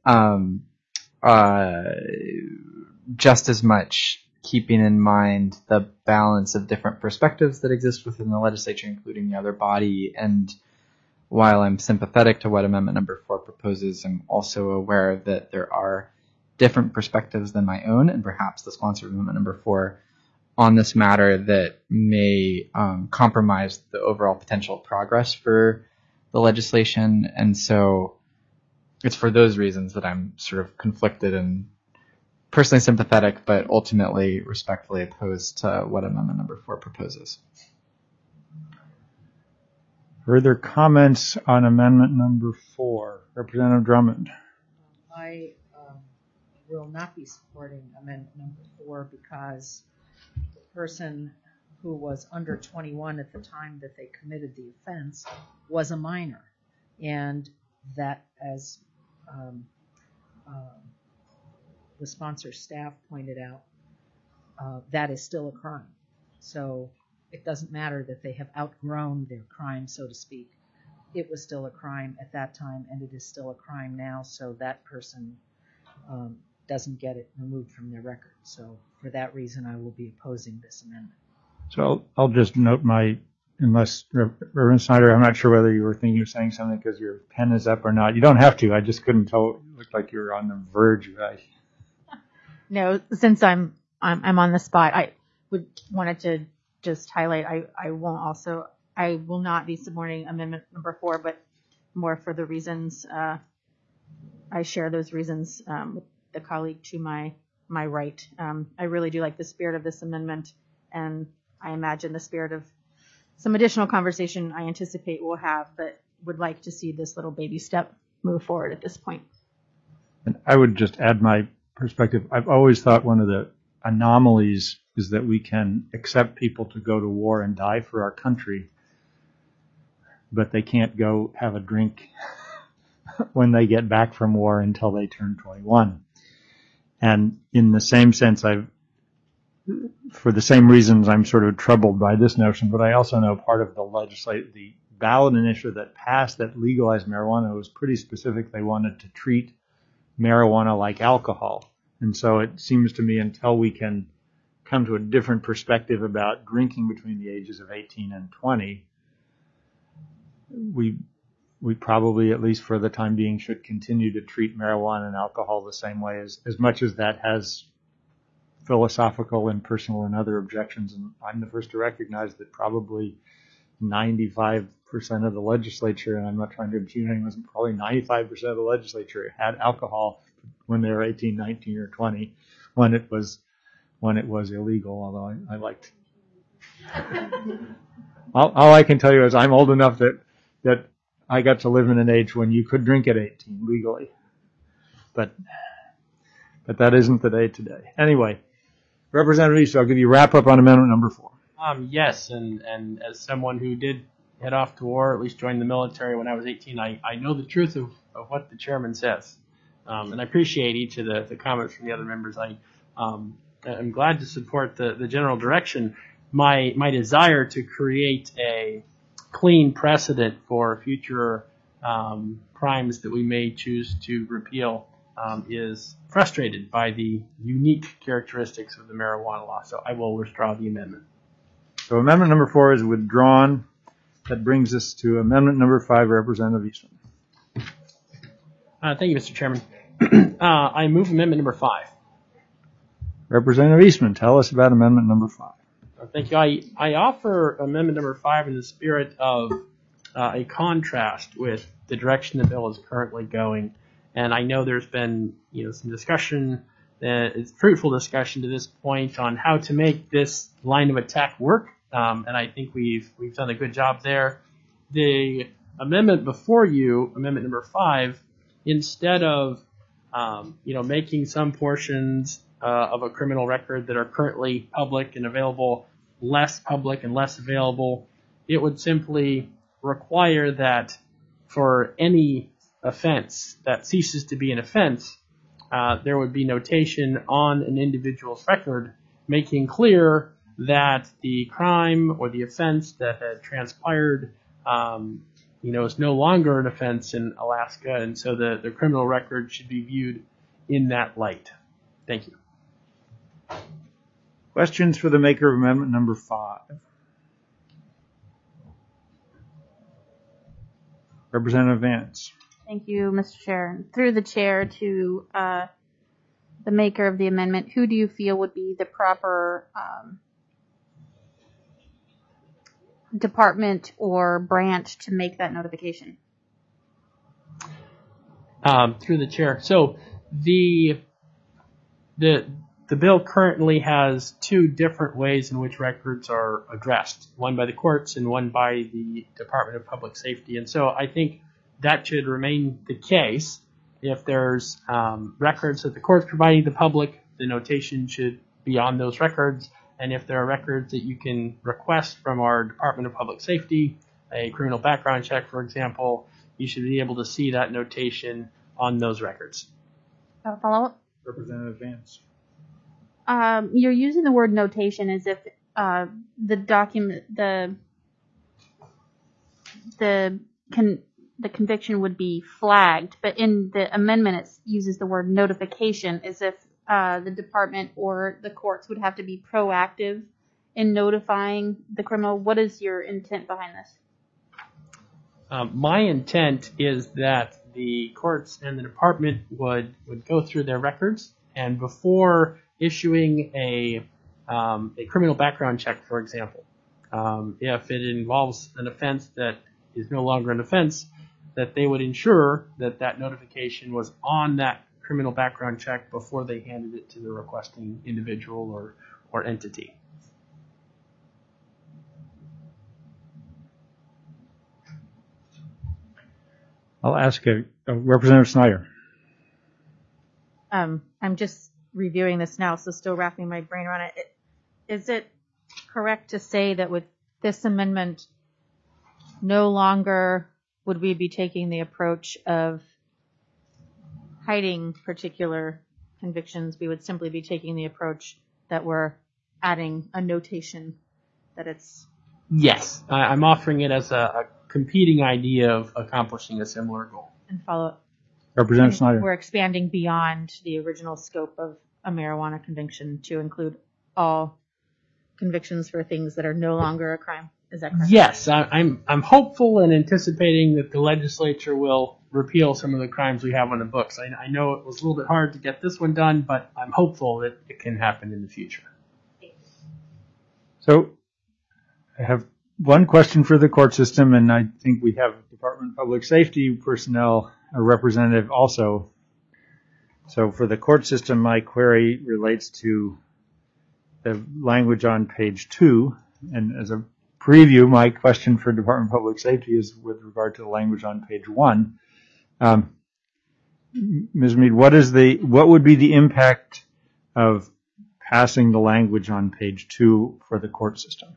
just as much keeping in mind the balance of different perspectives that exist within the legislature, including the other body. And while I'm sympathetic to what amendment number 4 proposes, I'm also aware that there are different perspectives than my own, and perhaps the sponsor of amendment number 4 on this matter that may compromise the overall potential progress for the legislation. And so it's for those reasons that I'm sort of conflicted and personally sympathetic, but ultimately respectfully opposed to what amendment number 4 proposes. Further comments on amendment number 4? Representative Drummond. I will not be supporting amendment number 4 because the person who was under 21 at the time that they committed the offense was a minor, and that, as the sponsor staff pointed out, that is still a crime. So it doesn't matter that they have outgrown their crime, so to speak. It was still a crime at that time, and it is still a crime now, so that person doesn't get it removed from their record. So for that reason, I will be opposing this amendment. So I'll just note unless Reverend Snyder, I'm not sure whether you were thinking of saying something because your pen is up or not. You don't have to. I just couldn't tell. It looked like you were on the verge. Right? No, since I'm on the spot, I wanted to just highlight. I will not be supporting amendment number 4, but more for the reasons I share those reasons with the colleague to my right. I really do like the spirit of this amendment, and I imagine the spirit of some additional conversation I anticipate we'll have, but would like to see this little baby step move forward at this point. And I would just add my perspective. I've always thought one of the anomalies is that we can accept people to go to war and die for our country, but they can't go have a drink when they get back from war until they turn 21. And in the same sense, for the same reasons, I'm sort of troubled by this notion, but I also know part of the ballot initiative that passed that legalized marijuana was pretty specific. They wanted to treat marijuana like alcohol. And so it seems to me until we can come to a different perspective about drinking between the ages of 18 and 20, we probably, at least for the time being, should continue to treat marijuana and alcohol the same way, as much as that has philosophical and personal and other objections. And I'm the first to recognize that probably 95% of the legislature, and I'm not trying to impugn anyone, probably 95% of the legislature had alcohol when they were 18, 19, or 20, when it was illegal, although I liked. All I can tell you is I'm old enough that I got to live in an age when you could drink at 18 legally. But that isn't the day today. Anyway, Representative East, I'll give you a wrap up on amendment number 4. Yes, and as someone who did head off to war, at least join the military when I was 18, I know the truth of what the chairman says. And I appreciate each of the comments from the other members. I'm glad to support the general direction. My desire to create a clean precedent for future crimes that we may choose to repeal is frustrated by the unique characteristics of the marijuana law. So I will withdraw the amendment. So amendment number 4 is withdrawn. That brings us to amendment number 5, Representative Eastman. Thank you, Mr. Chairman. I move amendment number 5. Representative Eastman, tell us about amendment number 5. Thank you. I offer amendment number 5 in the spirit of a contrast with the direction the bill is currently going. And I know there's been some discussion, it's fruitful discussion to this point on how to make this line of attack work. And I think we've done a good job there. The amendment before you, amendment number 5, instead of making some portions of a criminal record that are currently public and available less public and less available, it would simply require that for any offense that ceases to be an offense, there would be notation on an individual's record making clear that the crime or the offense that had transpired is no longer an offense in Alaska, and so the criminal record should be viewed in that light. Thank you. Questions for the maker of amendment number 5? Representative Vance. Thank you, Mr. Chair. Through the chair to the maker of the amendment, who do you feel would be the proper department or branch to make that notification? Through the chair. So the bill currently has 2 different ways in which records are addressed, one by the courts and one by the Department of Public Safety. And so I think that should remain the case. If there's records that the court's providing the public, the notation should be on those records. And if there are records that you can request from our Department of Public Safety, a criminal background check, for example, you should be able to see that notation on those records. Follow up? Representative Vance. You're using the word notation as if the document, the conviction would be flagged, but in the amendment it uses the word notification as if the department or the courts would have to be proactive in notifying the criminal. What is your intent behind this? My intent is that the courts and the department would go through their records, and before issuing a criminal background check, for example, if it involves an offense that is no longer an offense, that they would ensure that notification was on that criminal background check before they handed it to the requesting individual or entity. I'll ask Representative Snyder. I'm just reviewing this now, so still wrapping my brain around it. Is it correct to say that with this amendment, no longer would we be taking the approach of hiding particular convictions? We would simply be taking the approach that we're adding a notation that it's... Yes, I'm offering it as a competing idea of accomplishing a similar goal. And follow up. Representative Snyder. We're expanding beyond the original scope of a marijuana conviction to include all convictions for things that are no longer a crime. Is that correct? Yes, I'm hopeful and anticipating that the legislature will repeal some of the crimes we have on the books. I know it was a little bit hard to get this one done, but I'm hopeful that it can happen in the future. So I have one question for the court system, and I think we have Department of Public Safety personnel, a representative also. So for the court system, my query relates to the language on page 2, and as a preview, my question for Department of Public Safety is with regard to the language on page 1. Ms. Mead, what would be the impact of passing the language on page 2 for the court system?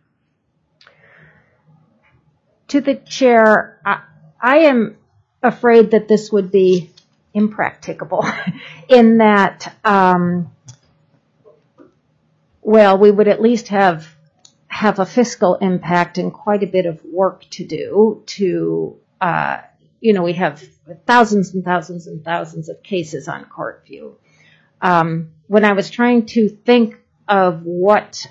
To the chair, I am afraid that this would be impracticable in that, we would at least have a fiscal impact and quite a bit of work to do to, we have thousands and thousands and thousands of cases on court view. When I was trying to think of what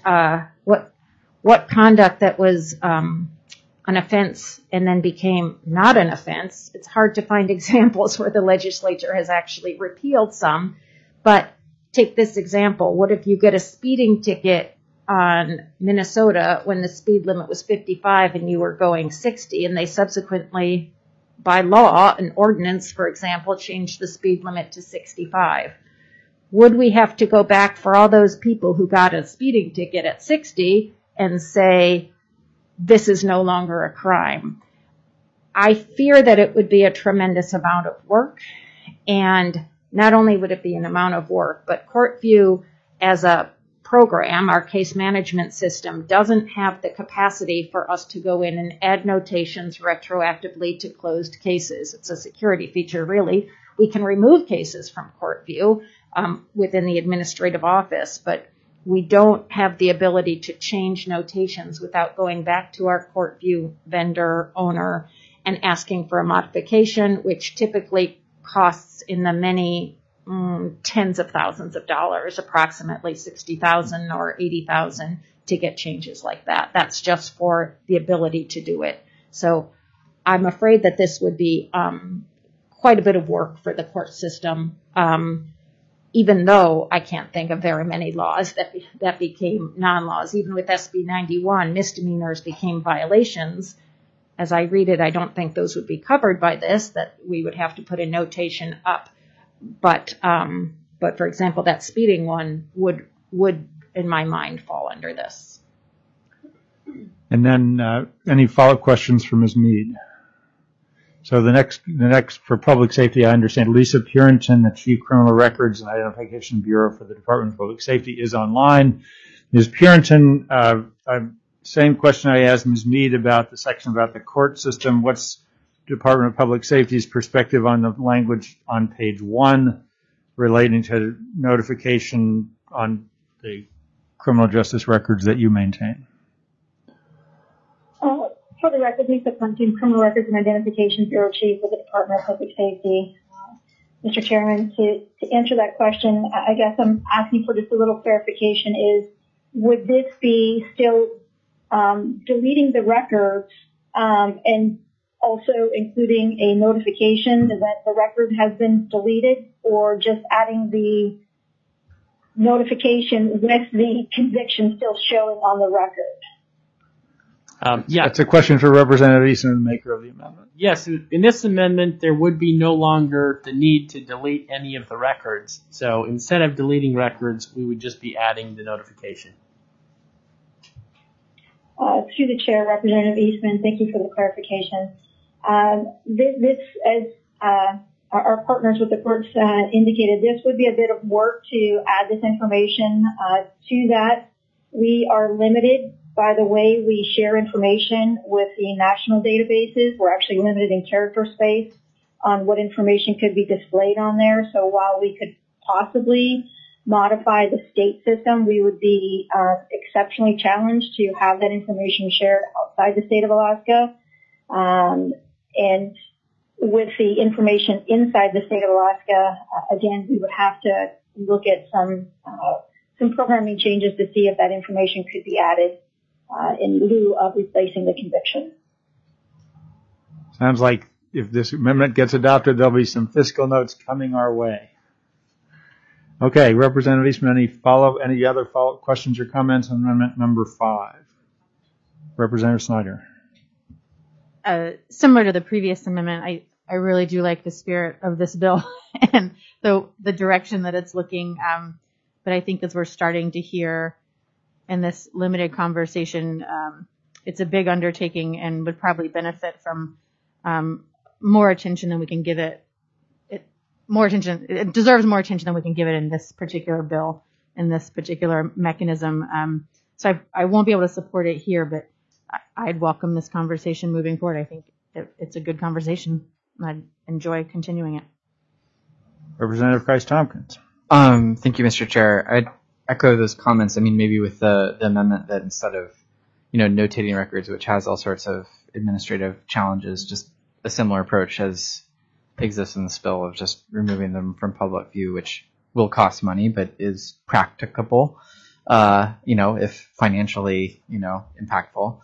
conduct that was an offense and then became not an offense, it's hard to find examples where the legislature has actually repealed some. But take this example. What if you get a speeding ticket on Minnesota when the speed limit was 55 and you were going 60, and they subsequently, by law, an ordinance, for example, changed the speed limit to 65? Would we have to go back for all those people who got a speeding ticket at 60 and say, this is no longer a crime? I fear that it would be a tremendous amount of work, and not only would it be an amount of work, but CourtView as a program, our case management system, doesn't have the capacity for us to go in and add notations retroactively to closed cases. It's a security feature, really. We can remove cases from CourtView within the administrative office, but we don't have the ability to change notations without going back to our CourtView vendor owner and asking for a modification, which typically costs in the many tens of thousands of dollars, approximately $60,000 or $80,000 to get changes like that. That's just for the ability to do it. So I'm afraid that this would be quite a bit of work for the court system, even though I can't think of very many laws that became non-laws. Even with SB 91, misdemeanors became violations. As I read it, I don't think those would be covered by this, that we would have to put a notation up. But for example, that speeding one would, in my mind, fall under this. And then any follow-up questions for Ms. Mead? So the next for public safety, I understand Lisa Purinton, the Chief Criminal Records and Identification Bureau for the Department of Public Safety, is online. Ms. Purinton, same question I asked Ms. Mead about the section about the court system. What's Department of Public Safety's perspective on the language on page 1 relating to notification on the criminal justice records that you maintain? For the record, Lisa Purinton, Criminal Records and Identification Bureau Chief with the Department of Public Safety. Mr. Chairman, to answer that question, I guess I'm asking for just a little clarification is, would this be still deleting the records and also including a notification that the record has been deleted, or just adding the notification with the conviction still showing on the record? Yeah. It's a question for Representative Eason, the maker of the amendment. Yes, in this amendment, there would be no longer the need to delete any of the records. So instead of deleting records, we would just be adding the notification. Through the chair, Representative Eastman, thank you for the clarification. This, as our partners with the courts indicated, this would be a bit of work to add this information to that. We are limited by the way we share information with the national databases. We're actually limited in character space on what information could be displayed on there. So while we could possibly modify the state system, we would be exceptionally challenged to have that information shared outside the state of Alaska. And with the information inside the state of Alaska, again, we would have to look at some some programming changes to see if that information could be added in lieu of replacing the conviction. Sounds like if this amendment gets adopted, there'll be some fiscal notes coming our way. Okay, Representative Eastman, any other follow-up questions or comments on amendment number 5? Representative Snyder. Similar to the previous amendment, I really do like the spirit of this bill and the direction that it's looking. But I think as we're starting to hear in this limited conversation, it's a big undertaking and would probably benefit from more attention than we can give it. It deserves more attention than we can give it in this particular bill, in this particular mechanism. So I won't be able to support it here, but I'd welcome this conversation moving forward. I think it's a good conversation. I'd enjoy continuing it. Representative Christ-Tompkins. Thank you, Mr. Chair. I'd echo those comments. I mean, maybe with the amendment that instead of, notating records, which has all sorts of administrative challenges, just a similar approach as exists in this bill of just removing them from public view, which will cost money, but is practicable, if financially, impactful.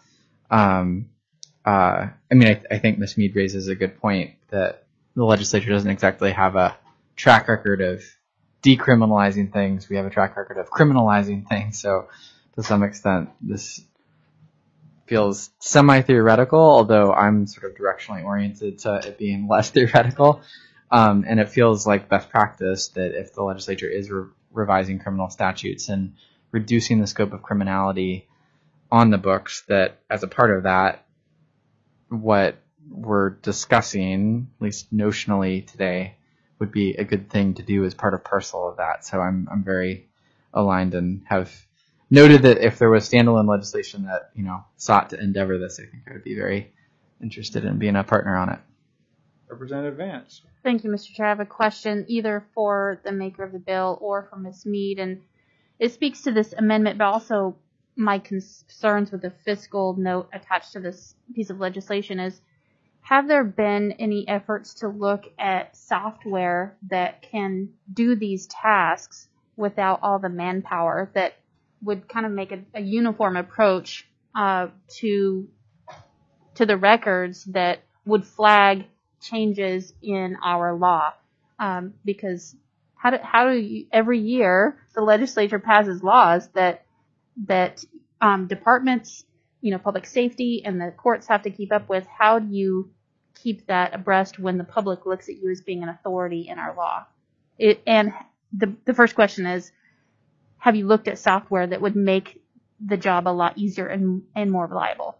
I think Ms. Mead raises a good point that the legislature doesn't exactly have a track record of decriminalizing things. We have a track record of criminalizing things. So to some extent, this feels semi-theoretical, although I'm sort of directionally oriented to it being less theoretical. And it feels like best practice that if the legislature is revising criminal statutes and reducing the scope of criminality on the books, that as a part of that, what we're discussing, at least notionally today, would be a good thing to do as part of parcel of that. So I'm very aligned and have noted that if there was standalone legislation that, sought to endeavor this, I think I would be very interested in being a partner on it. Representative Vance. Thank you, Mr. Chair. I have a question either for the maker of the bill or for Ms. Mead, and it speaks to this amendment, but also my concerns with the fiscal note attached to this piece of legislation is, have there been any efforts to look at software that can do these tasks without all the manpower that would kind of make a uniform approach to the records that would flag changes in our law? Because how do you, every year the legislature passes laws that departments, public safety and the courts have to keep up with. How do you keep that abreast when the public looks at you as being an authority in our law? And the first question is, have you looked at software that would make the job a lot easier and more reliable?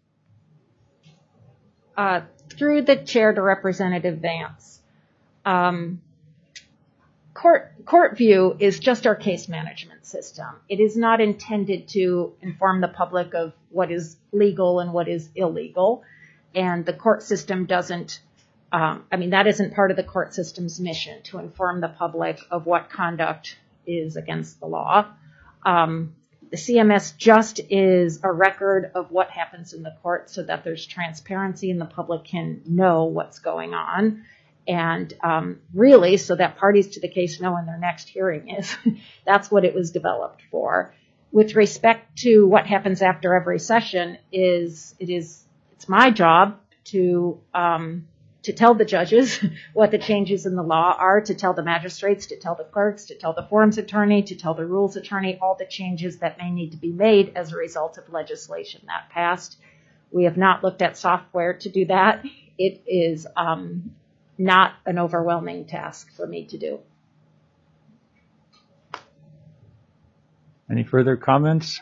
Through the chair to Representative Vance, CourtView is just our case management system. It is not intended to inform the public of what is legal and what is illegal. And the court system doesn't, that isn't part of the court system's mission to inform the public of what conduct is against the law. The CMS just is a record of what happens in the court so that there's transparency and the public can know what's going on. And really, so that parties to the case know when their next hearing is. That's what it was developed for. With respect to what happens after every session, it's my job to tell the judges what the changes in the law are, to tell the magistrates, to tell the clerks, to tell the forms attorney, to tell the rules attorney all the changes that may need to be made as a result of legislation that passed. We have not looked at software to do that. It is not an overwhelming task for me to do. Any further comments?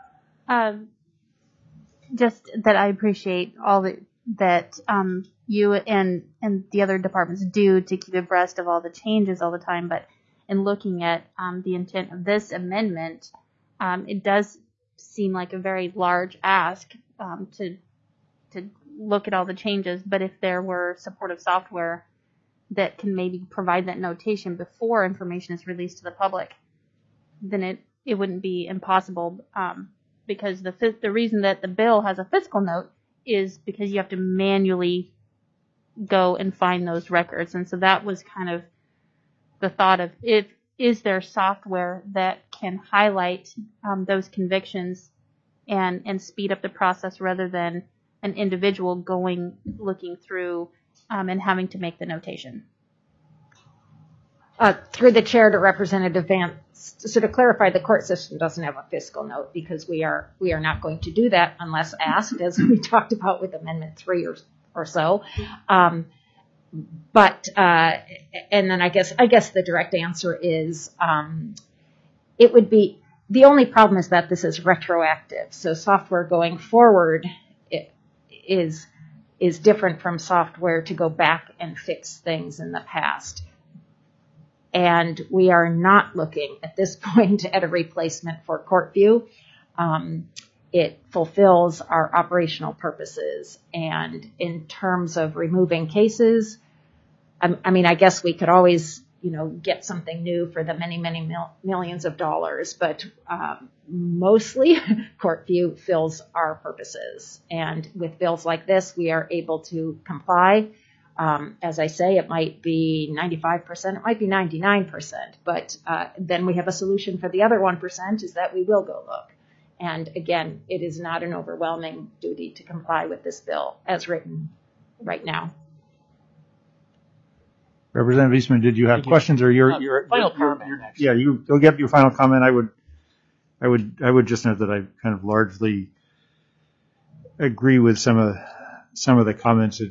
Just that I appreciate all that you and the other departments do to keep abreast of all the changes all the time. But in looking at the intent of this amendment, it does seem like a very large ask to look at all the changes. But if there were supportive software that can maybe provide that notation before information is released to the public, then it wouldn't be impossible. Because the reason that the bill has a fiscal note is because you have to manually go and find those records. And so that was kind of the thought of, if is there software that can highlight those convictions and speed up the process rather than an individual looking through and having to make the notation? Through the chair to Representative Vance, so to clarify, the court system doesn't have a fiscal note because we are not going to do that unless asked, as we talked about with Amendment 3 or so. But and then I guess the direct answer is it would be, the only problem is that this is retroactive. So software going forward is different from software to go back and fix things in the past. And we are not looking at this point at a replacement for CourtView. It fulfills our operational purposes. And in terms of removing cases, I mean, I guess we could always, get something new for the many, many millions of dollars, but mostly CourtView fills our purposes. And with bills like this, we are able to comply. As I say, it might be 95%, it might be 99%, but then we have a solution for the other 1% is that we will go look. And again, it is not an overwhelming duty to comply with this bill as written right now. Representative Eastman, did you have questions or your final comment? You're next. Yeah, you'll get your final comment. I would just note that I kind of largely agree with some of the comments.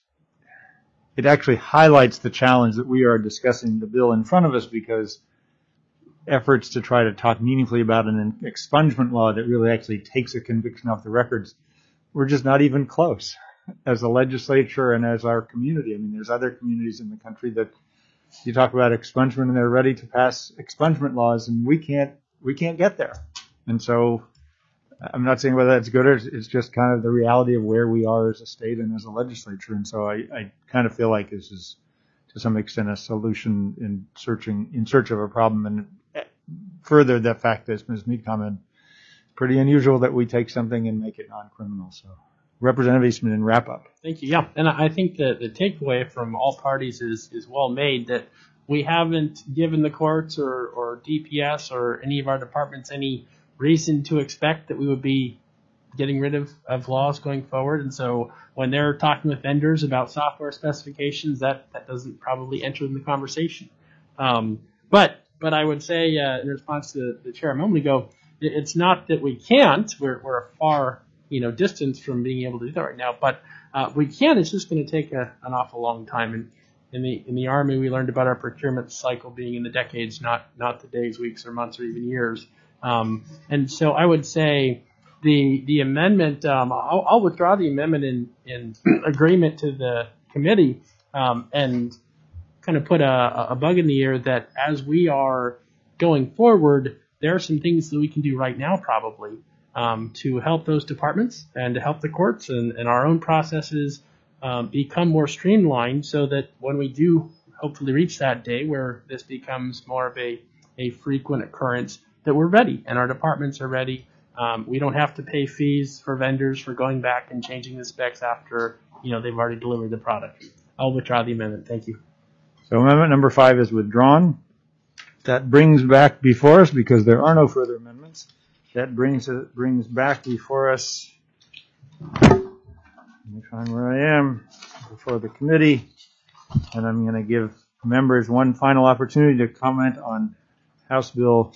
It actually highlights the challenge that we are discussing the bill in front of us, because efforts to try to talk meaningfully about an expungement law that really actually takes a conviction off the records, we're just not even close as a legislature and as our community. I mean, there's other communities in the country that you talk about expungement and they're ready to pass expungement laws, and we can't get there. And so I'm not saying whether that's good or it's just kind of the reality of where we are as a state and as a legislature. And so I kind of feel like this is to some extent a solution in search of a problem. And further, the fact that, as Ms. Mead commented, pretty unusual that we take something and make it non-criminal. So Representative Eastman, in wrap up. Thank you. Yeah, and I think that the takeaway from all parties is well made, that we haven't given the courts or DPS or any of our departments any reason to expect that we would be getting rid of laws going forward. And so when they're talking with vendors about software specifications, that doesn't probably enter in the conversation. But I would say in response to the chair a moment ago, it's not that we can't. We're a far distance from being able to do that right now. But we can. It's just going to take an awful long time. And in the Army, we learned about our procurement cycle being in the decades, not the days, weeks, or months, or even years. And so I would say the amendment, I'll withdraw the amendment in agreement to the committee, and kind of put a bug in the ear that as we are going forward, there are some things that we can do right now probably to help those departments and to help the courts and our own processes become more streamlined, so that when we do hopefully reach that day where this becomes more of a frequent occurrence, that we're ready and our departments are ready. We don't have to pay fees for vendors for going back and changing the specs after they've already delivered the product. I'll withdraw the amendment. Thank you. So amendment number 5 is withdrawn. That brings back before us, because there are no further amendments, that brings back before us, let me find where I am, before the committee, and I'm going to give members one final opportunity to comment on House Bill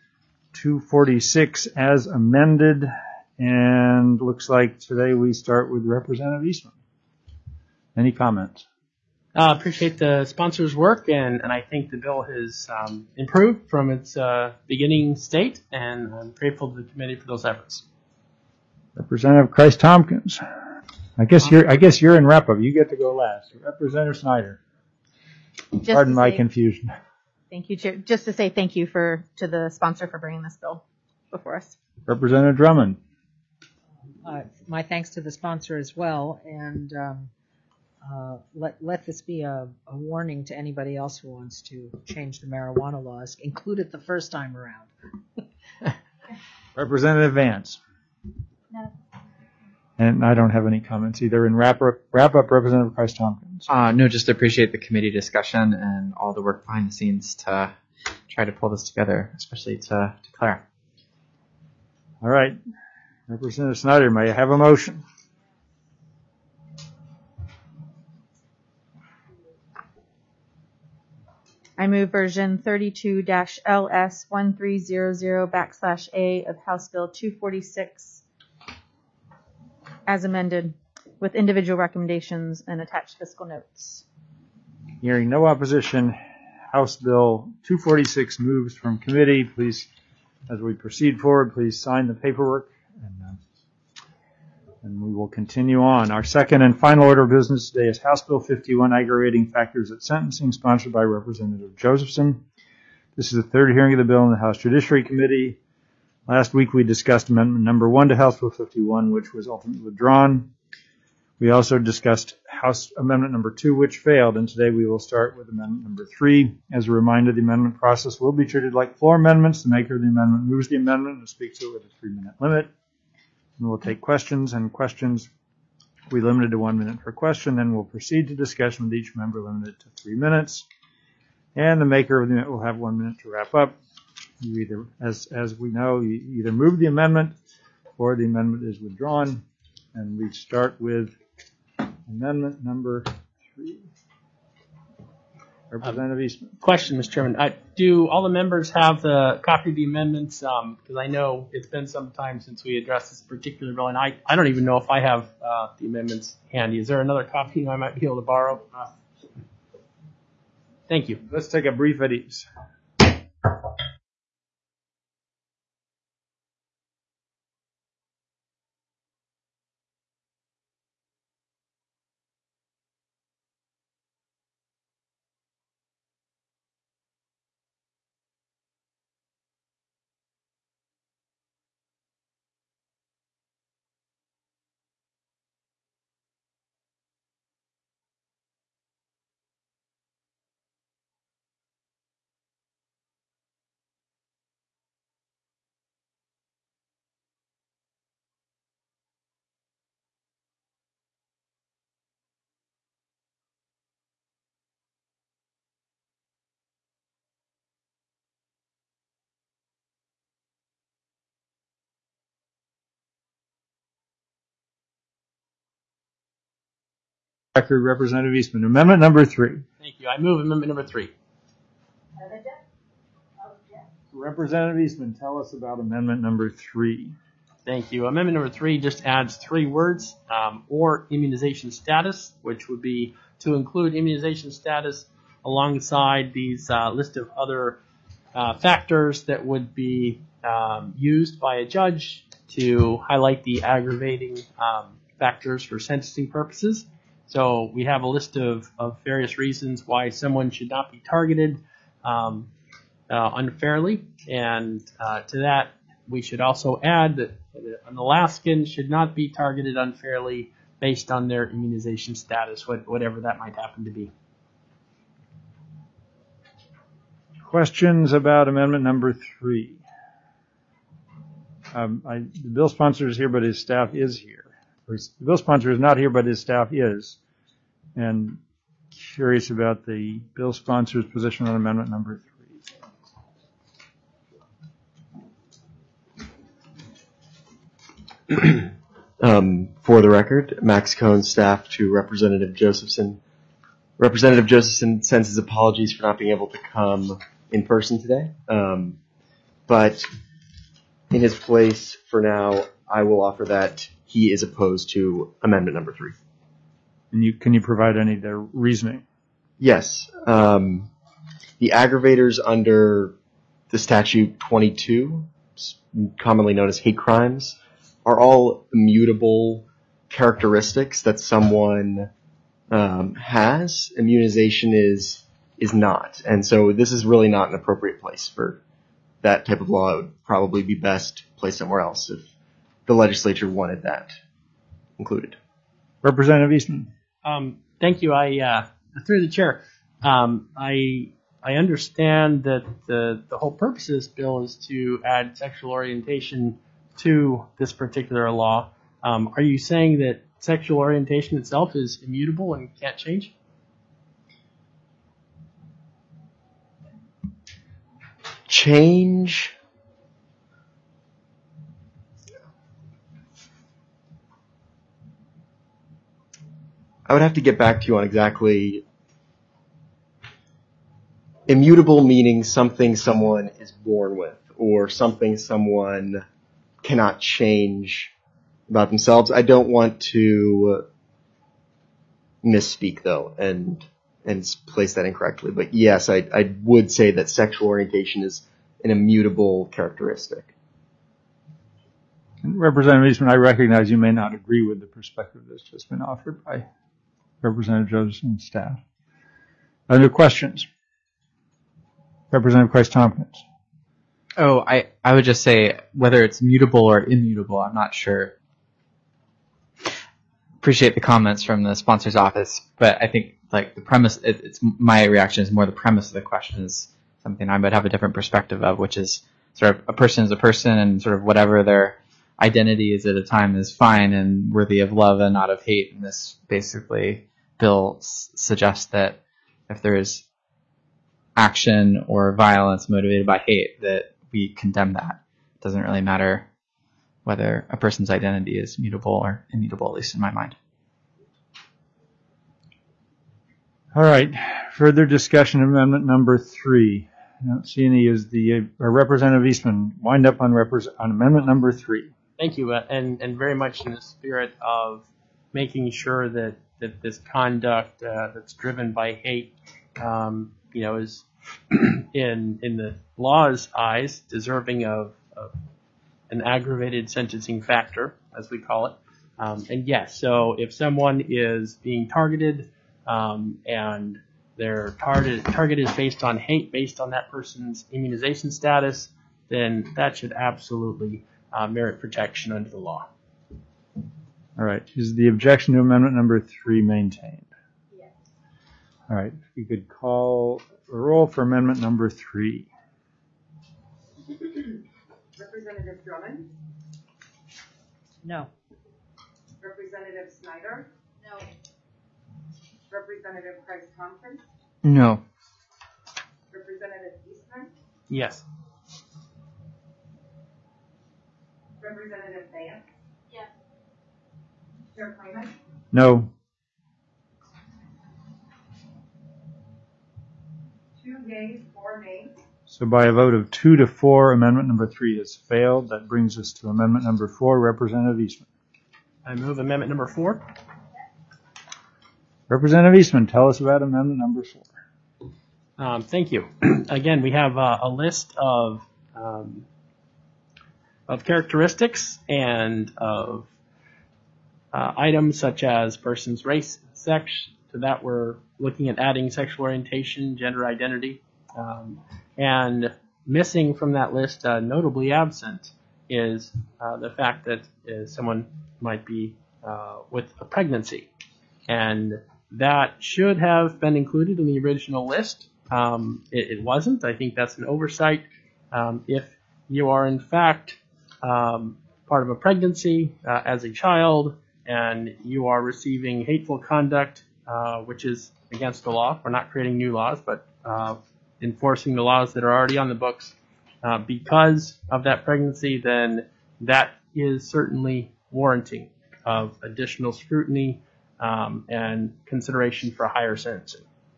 246 as amended, and looks like today we start with Representative Eastman. Any comments? Appreciate the sponsor's work, and I think the bill has improved from its beginning state, and I'm grateful to the committee for those efforts. Representative Christ Tompkins. I guess you're in wrap-up. You get to go last. Representative Snyder. Pardon my confusion. Thank you, Chair. Just to say thank you to the sponsor for bringing this bill before us. Representative Drummond. My thanks to the sponsor as well, and let this be a warning to anybody else who wants to change the marijuana laws. Include it the first time around. Representative Vance. No. And I don't have any comments either. In wrap up, Representative Christ Tompkins. No, just appreciate the committee discussion and all the work behind the scenes to try to pull this together, especially to Claire. All right. Representative Snyder, may I have a motion? I move version 32-LS1300/A of House Bill 246 as amended with individual recommendations and attached fiscal notes. Hearing no opposition, House Bill 246 moves from committee. Please, as we proceed forward, please sign the paperwork, and we will continue on. Our second and final order of business today is House Bill 51, Aggravating Factors at Sentencing, sponsored by Representative Josephson. This is the third hearing of the bill in the House Judiciary Committee. Last week we discussed Amendment Number 1 to House Bill 51, which was ultimately withdrawn. We also discussed House Amendment Number 2, which failed, and today we will start with Amendment Number 3. As a reminder, the amendment process will be treated like floor amendments. The maker of the amendment moves the amendment and speaks to it with a 3-minute limit. And we'll take questions, and questions we limited to 1 minute per question. Then we'll proceed to discussion with each member limited to 3 minutes. And the maker of the amendment will have 1 minute to wrap up. You either, as we know, you either move the amendment or the amendment is withdrawn. And we start with Amendment Number 3. Representative Eastman. Question, Mr. Chairman. Do all the members have the copy of the amendments? Because I know it's been some time since we addressed this particular bill, and I don't even know if I have the amendments handy. Is there another copy I might be able to borrow? Thank you. Let's take a brief at ease. Representative Eastman. Amendment Number 3. Thank you. I move Amendment Number 3. Representative Eastman, tell us about Amendment Number 3. Thank you. Amendment Number 3 just adds 3 words, or immunization status, which would be to include immunization status alongside these list of other factors that would be used by a judge to highlight the aggravating factors for sentencing purposes. So we have a list of various reasons why someone should not be targeted unfairly. And to that, we should also add that an Alaskan should not be targeted unfairly based on their immunization status, whatever that might happen to be. Questions about Amendment Number 3? The bill sponsor is here, but his staff is here. The bill sponsor is not here, but his staff is. And curious about the bill sponsor's position on Amendment Number 3. For the record, Max Cohn, staff to Representative Josephson. Representative Josephson sends his apologies for not being able to come in person today. But in his place, for now, I will offer that he is opposed to Amendment Number 3. And can you provide any of their reasoning? Yes. The aggravators under the statute 22, commonly known as hate crimes, are all immutable characteristics that someone has. Immunization is not. And so this is really not an appropriate place for that type of law. It would probably be best placed somewhere else if the legislature wanted that included. Representative Eastman. Thank you. Through the chair, I understand that the whole purpose of this bill is to add sexual orientation to this particular law. Are you saying that sexual orientation itself is immutable and can't change? change. I would have to get back to you on exactly. Immutable meaning something someone is born with, or something someone cannot change about themselves. I don't want to misspeak though and place that incorrectly. But yes, I would say that sexual orientation is an immutable characteristic. Representative Eastman, I recognize you may not agree with the perspective that's just been offered by Representative Josephson's staff. Other questions? Representative Christ Tompkins. Oh, I would just say whether it's mutable or immutable, I'm not sure. Appreciate the comments from the sponsor's office, but I think like the premise, it's my reaction is more the premise of the question is something I might have a different perspective of, which is sort of a person is a person and sort of whatever their identity is at a time is fine and worthy of love and not of hate. And this basically bill suggests that if there is action or violence motivated by hate, that we condemn that. It doesn't really matter whether a person's identity is mutable or immutable, at least in my mind. All right. Further discussion of amendment number 3. I don't see any. Is the Representative Eastman wind up on amendment number 3? Thank you, and very much in the spirit of making sure that this conduct that's driven by hate, is in the law's eyes deserving of an aggravated sentencing factor, as we call it. And yes, so if someone is being targeted and their target is based on hate, based on that person's immunization status, then that should absolutely merit protection under the law. All right. Is the objection to amendment number 3 maintained? Yes. All right. If you could call a roll for amendment number 3. Representative Drummond? No. Representative Snyder? No. Representative Christ Thompson? No. Representative Eastman? Yes. Representative Vance? Yes. Chair Clayman? No. 2 yeas, 4 nays. So by a vote of 2 to 4, amendment number 3 has failed. That brings us to amendment number 4. Representative Eastman. I move amendment number 4. Representative Eastman, tell us about amendment number 4. Thank you. Again, we have a list of characteristics and of items such as person's race, sex. To that, we're looking at adding sexual orientation, gender identity, and missing from that list, notably absent, is the fact that someone might be with a pregnancy, and that should have been included in the original list. It wasn't. I think that's an oversight. If you are in fact part of a pregnancy as a child and you are receiving hateful conduct, which is against the law, we're not creating new laws, but enforcing the laws that are already on the books, because of that pregnancy, then that is certainly warranting of additional scrutiny and consideration for higher sentencing.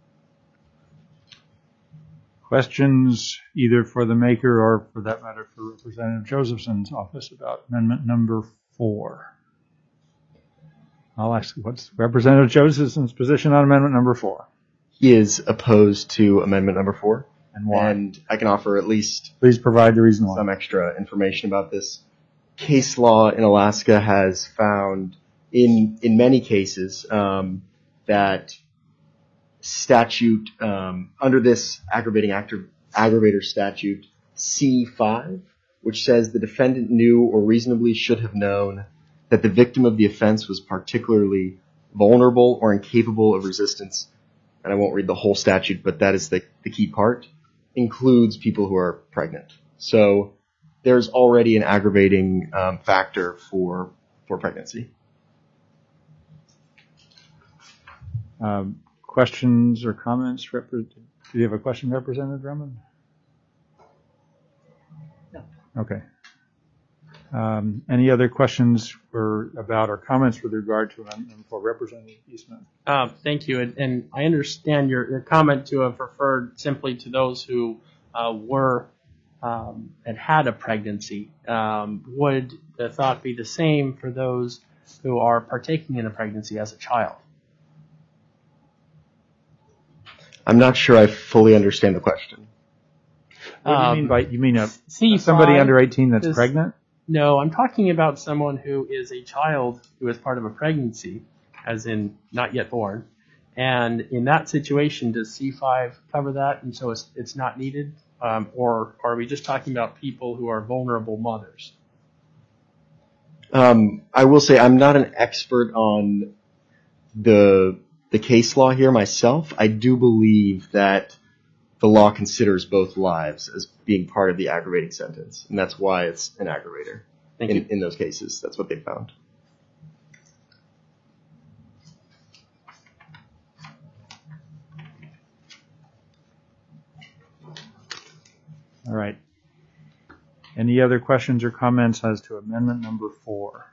Questions either for the maker or, for that matter, for Representative Josephson's office about amendment number 4? I'll ask, what's Representative Josephson's position on amendment number 4? He is opposed to amendment number 4. And why? And I can offer at least Please provide the reason why. some extra information about this. Case law in Alaska has found in many cases that statute under this aggravator statute C5, which says the defendant knew or reasonably should have known that the victim of the offense was particularly vulnerable or incapable of resistance, and I won't read the whole statute, but that is the key part, includes people who are pregnant. So there's already an aggravating factor for pregnancy. Questions or comments? Do you have a question, Representative Drummond? Okay. Any other questions about or comments with regard to amendment for Representative Eastman? Thank you. And I understand your comment to have referred simply to those who were and had a pregnancy. Would the thought be the same for those who are partaking in a pregnancy as a child? I'm not sure I fully understand the question. What do you mean by, C5 somebody under 18 that's pregnant? No, I'm talking about someone who is a child who is part of a pregnancy, as in not yet born. And in that situation, does C5 cover that, and so it's not needed? Or are we just talking about people who are vulnerable mothers? I will say I'm not an expert on the case law here myself. I do believe that the law considers both lives as being part of the aggravating sentence, and that's why it's an aggravator in those cases. That's what they found. All right. Any other questions or comments as to amendment number 4?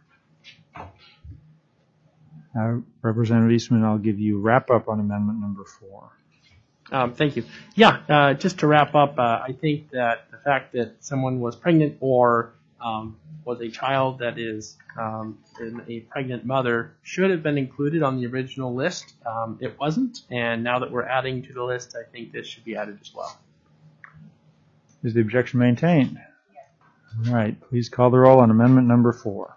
Representative Eastman, I'll give you wrap up on amendment number 4. Thank you. Yeah, just to wrap up, I think that the fact that someone was pregnant or was a child that is a pregnant mother should have been included on the original list. It wasn't, and now that we're adding to the list, I think this should be added as well. Is the objection maintained? Yes. All right. Please call the roll on amendment number 4.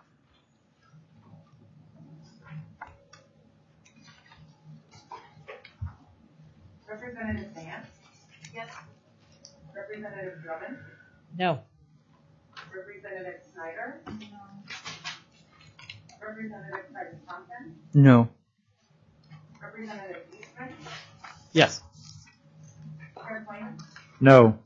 Representative Vance? Yes. Representative Drummond? No. Representative Snyder? No. Representative Price-Thompson? No. Representative Eastman? Yes. Chair Plain? No.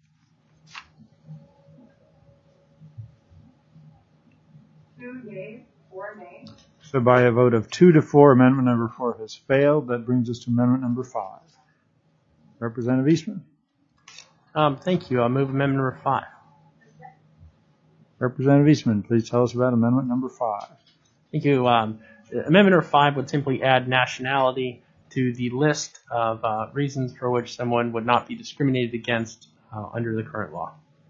So by a vote of 2 to 4, amendment number 4 has failed. That brings us to amendment number 5. Representative Eastman. Thank you. I'll move amendment number 5. Representative Eastman, please tell us about amendment number 5. Thank you. Amendment number 5 would simply add nationality to the list of reasons for which someone would not be discriminated against under the current law.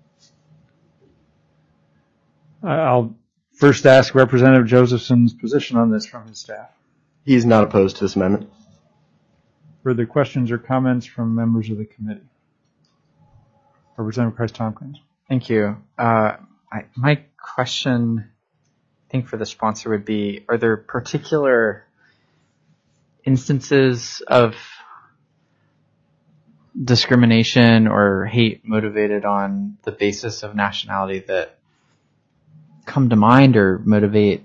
I'll first ask Representative Josephson's position on this from his staff. He is not opposed to this amendment. Further questions or comments from members of the committee? Representative Price-Tompkins. Thank you. My question, I think, for the sponsor would be, are there particular instances of discrimination or hate motivated on the basis of nationality that come to mind or motivate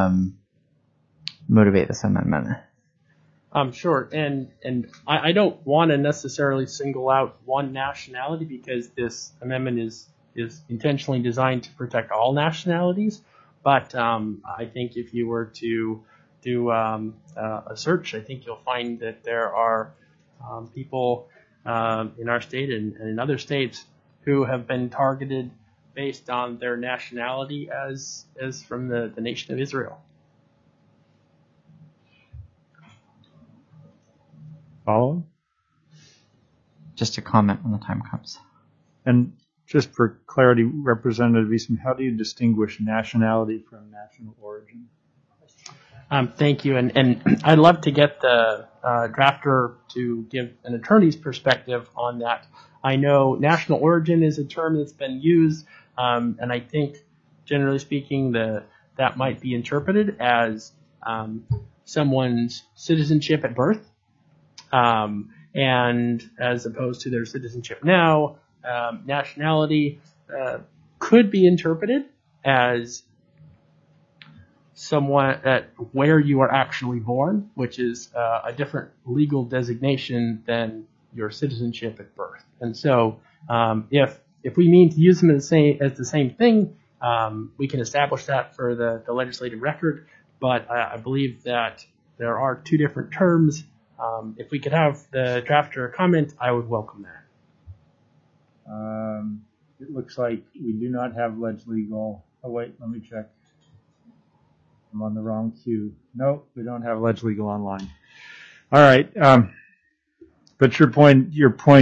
this amendment? Sure, and I don't want to necessarily single out one nationality because this amendment is intentionally designed to protect all nationalities. But I think if you were to do a search, I think you'll find that there are people in our state and in other states who have been targeted based on their nationality as from the nation of Israel. Follow? Just a comment when the time comes. And just for clarity, Representative Eastman, how do you distinguish nationality from national origin? Thank you, and I'd love to get the drafter to give an attorney's perspective on that. I know national origin is a term that's been used, and I think, generally speaking, that might be interpreted as someone's citizenship at birth, and as opposed to their citizenship now. Nationality could be interpreted as someone at where you are actually born, which is a different legal designation than your citizenship at birth. And so, if we mean to use them as the same thing, we can establish that for the legislative record. But I believe that there are two different terms. If we could have the drafter comment, I would welcome that. It looks like we do not have ledge legal. Oh wait, let me check. I'm on the wrong queue. Nope, we don't have ledge legal online. All right, but your point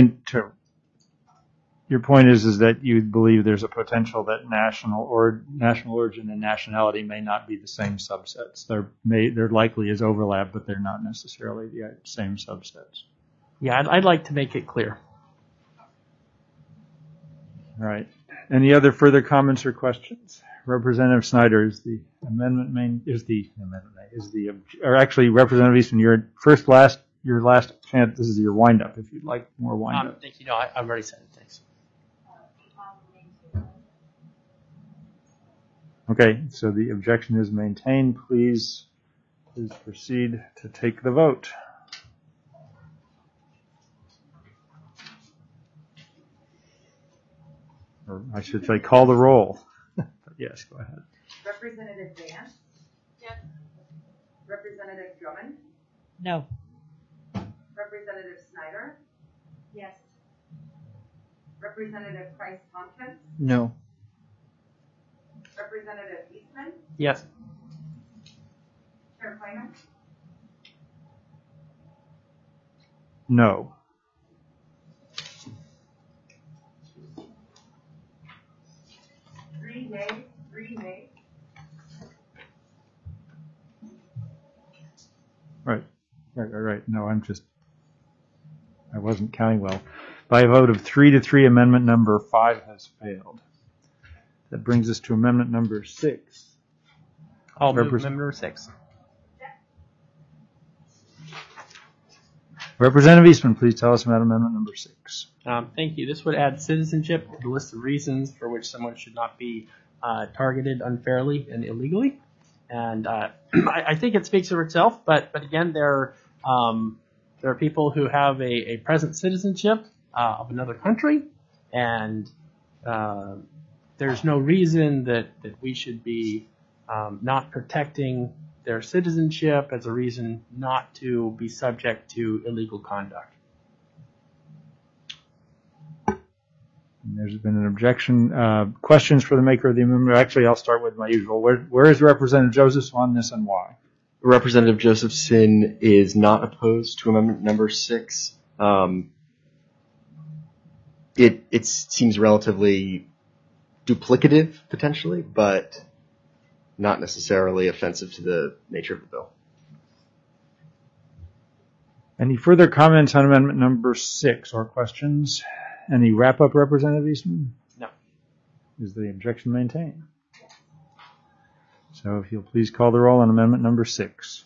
is that you believe there's a potential that national origin and nationality may not be the same subsets. There likely is overlap, but they're not necessarily the same subsets. Yeah, I'd like to make it clear. All right. Any other further comments or questions? Representative Snyder, Representative Eastman, your last chance. This is your wind up. If you'd like more wind up. Thank you. No, I've already said it. Thanks. Okay. So the objection is maintained. Please proceed to take the vote. Or I should say, call the roll. Yes, go ahead. Representative Vance? Yes. Representative Drummond? No. Representative Snyder? Yes. Representative Price Tompkins? No. Representative Eastman? Yes. Chair Klayman? No. Three nays. Right. No, I wasn't counting well. By a vote of 3-3, amendment number 5 has failed. That brings us to amendment number 6. I'll move amendment number 6. Representative Eastman, please tell us about amendment number 6. Thank you. This would add citizenship to the list of reasons for which someone should not be targeted unfairly and illegally. And I think it speaks for itself. But again, there are people who have a present citizenship of another country, and there's no reason that we should be not protecting their citizenship as a reason not to be subject to illegal conduct. There's been an objection. Questions for the maker of the amendment? Actually, I'll start with my usual. Where is Representative Joseph on this and why? Representative Josephson is not opposed to amendment number 6. It seems relatively duplicative, potentially, but not necessarily offensive to the nature of the bill. Any further comments on amendment number 6 or questions? Any wrap-up, Representative Eastman? No. Is the objection maintained? So if you'll please call the roll on amendment number 6.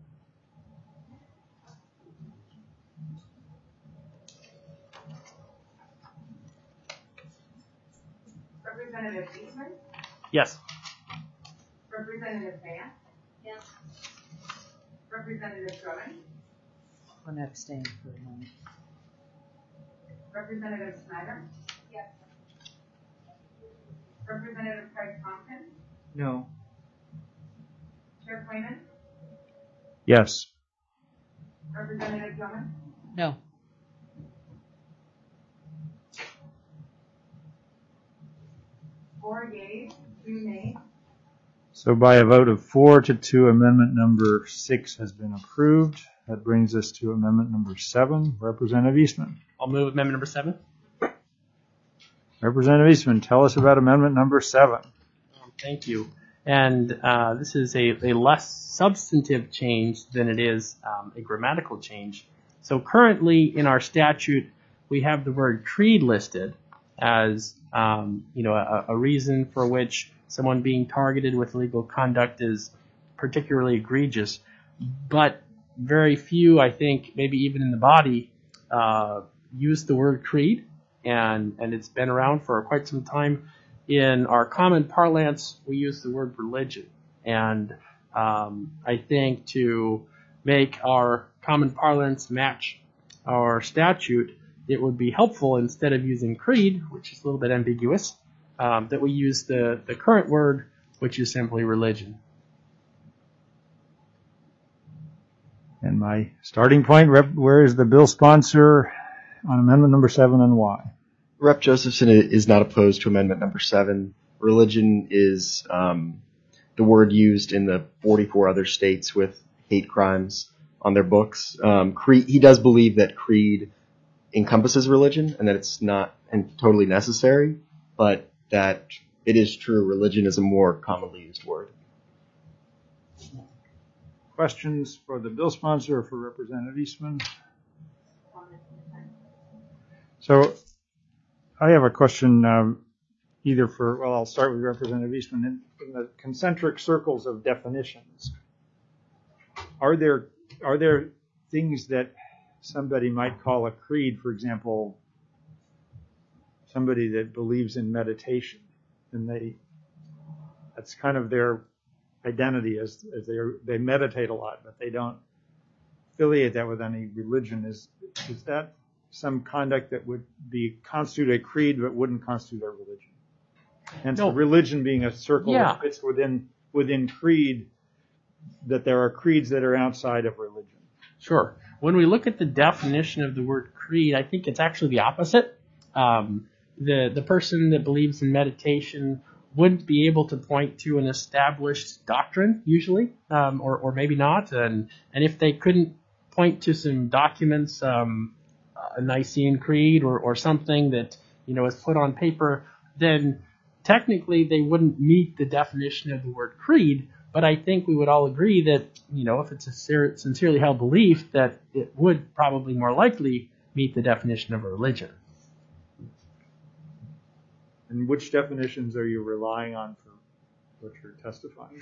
Representative Eastman? Yes. Representative Vance? Yes. Representative Drummond? I'm going to abstain for the moment. Representative Snyder? Yes. Representative Price Tompkins? No. Chair Klayman? Yes. Representative Drummond? No. Four yeas, 2 nays. So by a vote of 4-2, amendment number 6 has been approved. That brings us to amendment number 7. Representative Eastman. I'll move amendment number 7. Representative Eastman, tell us about amendment number 7. Thank you. And this is a less substantive change than it is a grammatical change. So currently in our statute, we have the word creed listed as a reason for which someone being targeted with illegal conduct is particularly egregious. But very few, I think, maybe even in the body, use the word creed, and it's been around for quite some time. In our common parlance, we use the word religion, and I think to make our common parlance match our statute, it would be helpful, instead of using creed, which is a little bit ambiguous, that we use the current word, which is simply religion. And my starting point, where is the bill sponsor on amendment number 7 and why? Rep. Josephson is not opposed to amendment number 7. Religion is the word used in the 44 other states with hate crimes on their books. He does believe that creed encompasses religion and that it's not totally necessary, but that it is true religion is a more commonly used word. Questions for the bill sponsor or for Representative Eastman? So I have a question I'll start with Representative Eastman. In the concentric circles of definitions, are there things that somebody might call a creed, for example, somebody that believes in meditation, and that's kind of their identity as they meditate a lot, but they don't affiliate that with any religion. Is that some conduct that would constitute a creed but wouldn't constitute a religion? And so religion being a circle that fits within creed, that there are creeds that are outside of religion. Sure. When we look at the definition of the word creed, I think it's actually the opposite. The person that believes in meditation wouldn't be able to point to an established doctrine, usually, or maybe not. And if they couldn't point to some documents, a Nicene Creed or something that is put on paper, then technically they wouldn't meet the definition of the word creed. But I think we would all agree that if it's a sincerely held belief, that it would probably more likely meet the definition of a religion. And which definitions are you relying on for what you're testifying?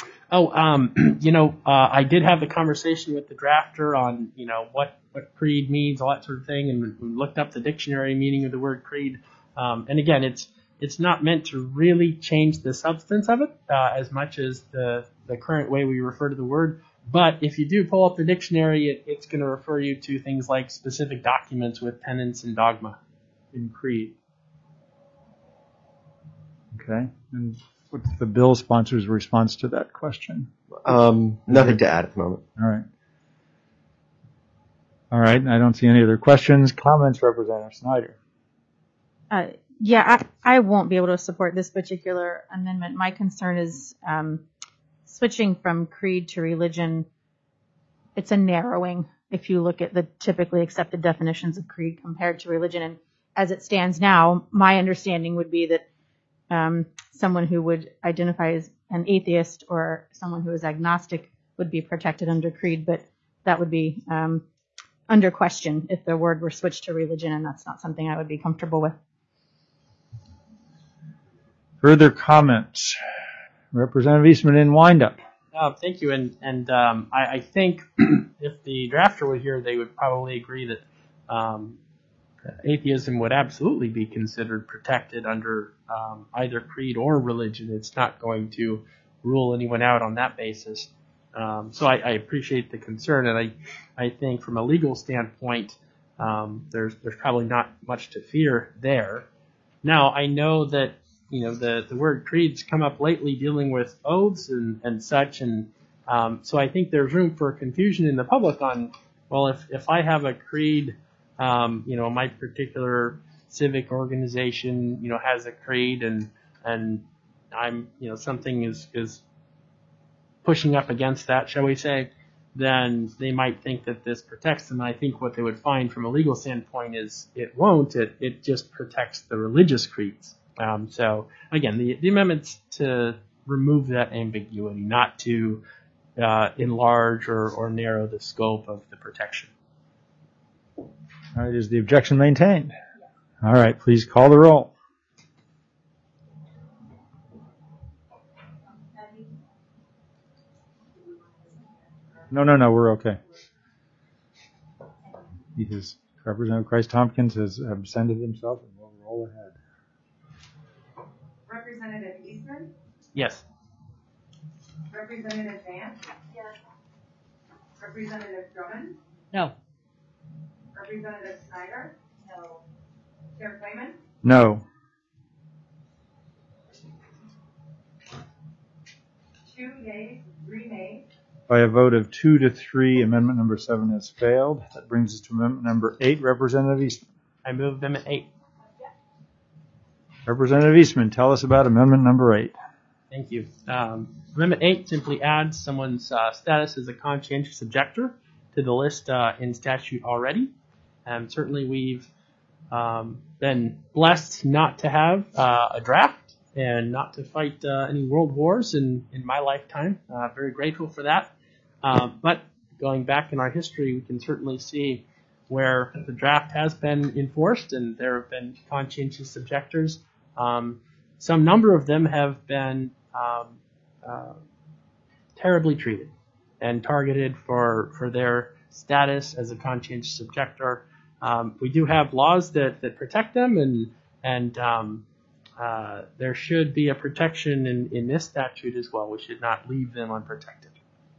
I did have the conversation with the drafter on, what creed means, all that sort of thing, and we looked up the dictionary meaning of the word creed. And again, it's not meant to really change the substance of it as much as the current way we refer to the word. But if you do pull up the dictionary, it's going to refer you to things like specific documents with tenets and dogma in creed. Okay. And what's the bill sponsor's response to that question? Nothing to add at the moment. All right. I don't see any other questions. Comments, Representative Snyder? I won't be able to support this particular amendment. My concern is switching from creed to religion. It's a narrowing if you look at the typically accepted definitions of creed compared to religion. And as it stands now, my understanding would be that someone who would identify as an atheist or someone who is agnostic would be protected under creed, but that would be under question if the word were switched to religion, and that's not something I would be comfortable with. Further comments? Representative Eastman in windup. Thank you. And I think if the drafter were here, they would probably agree that atheism would absolutely be considered protected under either creed or religion. It's not going to rule anyone out on that basis. So I appreciate the concern, and I think from a legal standpoint, there's probably not much to fear there. Now, I know that the word creed's come up lately dealing with oaths and such, and so I think there's room for confusion in the public on, well, if I have a creed, my particular civic organization, has a creed, and I'm, something is pushing up against that, shall we say, then they might think that this protects them. I think what they would find from a legal standpoint is it won't. It just protects the religious creeds. So again, the amendment's to remove that ambiguity, not to enlarge or narrow the scope of the protection. All right, is the objection maintained? All right, please call the roll. No, we're okay. Representative Christ Tompkins has absented himself, and we'll roll ahead. Representative Eastman? Yes. Representative Vance? Yes. Representative Drummond? No. Representative Snyder? No. Chair Clayman? No. 2 yeas, 3 nays. By a vote of 2 to 3, amendment number 7 has failed. That brings us to amendment number 8. Representative Eastman. I move amendment 8. Representative Eastman, tell us about amendment number 8. Thank you. Amendment 8 simply adds someone's status as a conscientious objector to the list in statute already. Certainly we've been blessed not to have a draft and not to fight any world wars in my lifetime. Very grateful for that. But going back in our history, we can certainly see where the draft has been enforced and there have been conscientious objectors. Some number of them have been terribly treated and targeted for their status as a conscientious objector. We do have laws that protect them, and there should be a protection in this statute as well. We should not leave them unprotected.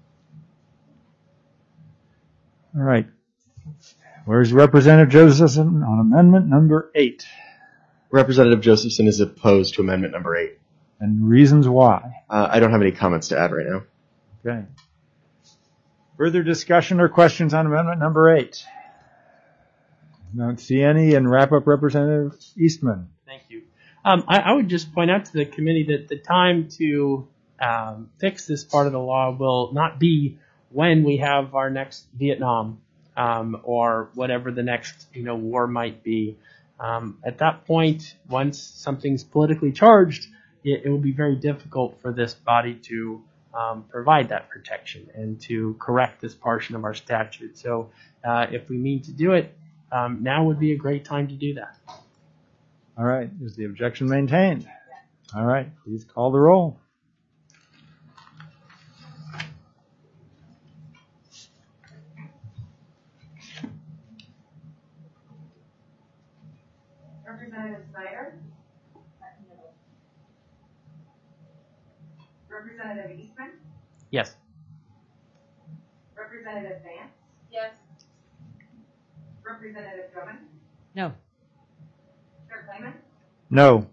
All right. Where's Representative Josephson on amendment number 8? Representative Josephson is opposed to amendment number 8. And reasons why? I don't have any comments to add right now. Okay. Further discussion or questions on amendment number 8? Don't see any. And wrap up, Representative Eastman. Thank you. I would just point out to the committee that the time to fix this part of the law will not be when we have our next Vietnam or whatever the next war might be. At that point, once something's politically charged, it will be very difficult for this body to provide that protection and to correct this portion of our statute. So if we mean to do it, now would be a great time to do that. All right. Is the objection maintained? All right. Please call the roll. Representative Snyder? Representative Eastman? Yes. Representative Vance? Yes. Representative Drummond? No. Chair Clayman? No.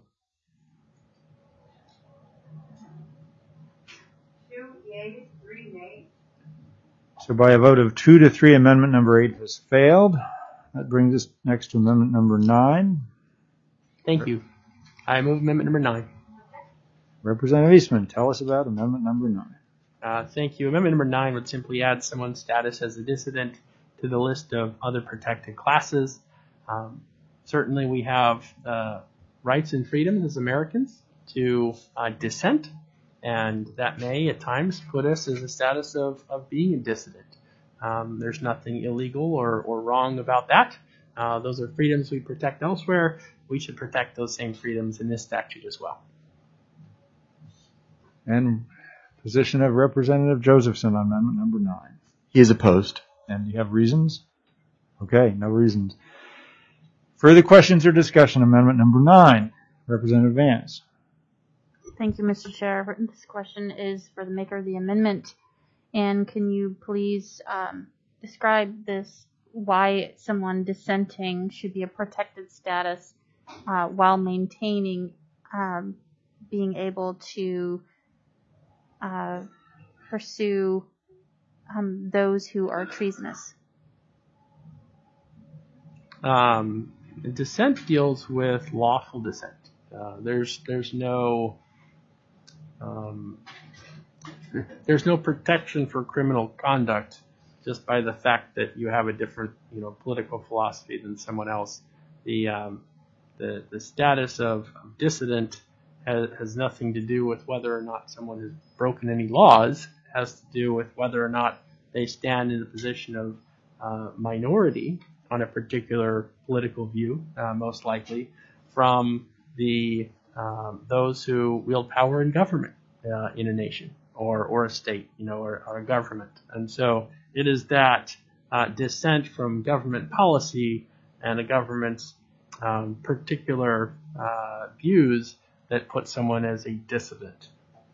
2 yeas, 3 nays. So by a vote of 2 to 3, amendment number 8 has failed. That brings us next to amendment number 9. Thank you. I move amendment number 9. Representative Eastman, tell us about amendment number 9. Thank you. Amendment number 9 would simply add someone's status as a dissident to the list of other protected classes. Certainly we have rights and freedoms as Americans to dissent, and that may at times put us as a status of being a dissident. There's nothing illegal or wrong about that. Those are freedoms we protect elsewhere. We should protect those same freedoms in this statute as well. And position of Representative Josephson on amendment number 9. He is opposed. And you have reasons? Okay, no reasons. Further questions or discussion, amendment number 9. Representative Vance. Thank you, Mr. Chair. This question is for the maker of the amendment. And can you please describe this, why someone dissenting should be a protected status while maintaining being able to pursue those who are treasonous? Dissent deals with lawful dissent. There's no protection for criminal conduct just by the fact that you have a different political philosophy than someone else. The status of dissident has nothing to do with whether or not someone has broken any laws. It has to do with whether or not they stand in the position of minority on a particular political view, most likely, from those who wield power in government in a nation or a state, or a government. And so it is that dissent from government policy and a government's particular views that put someone as a dissident.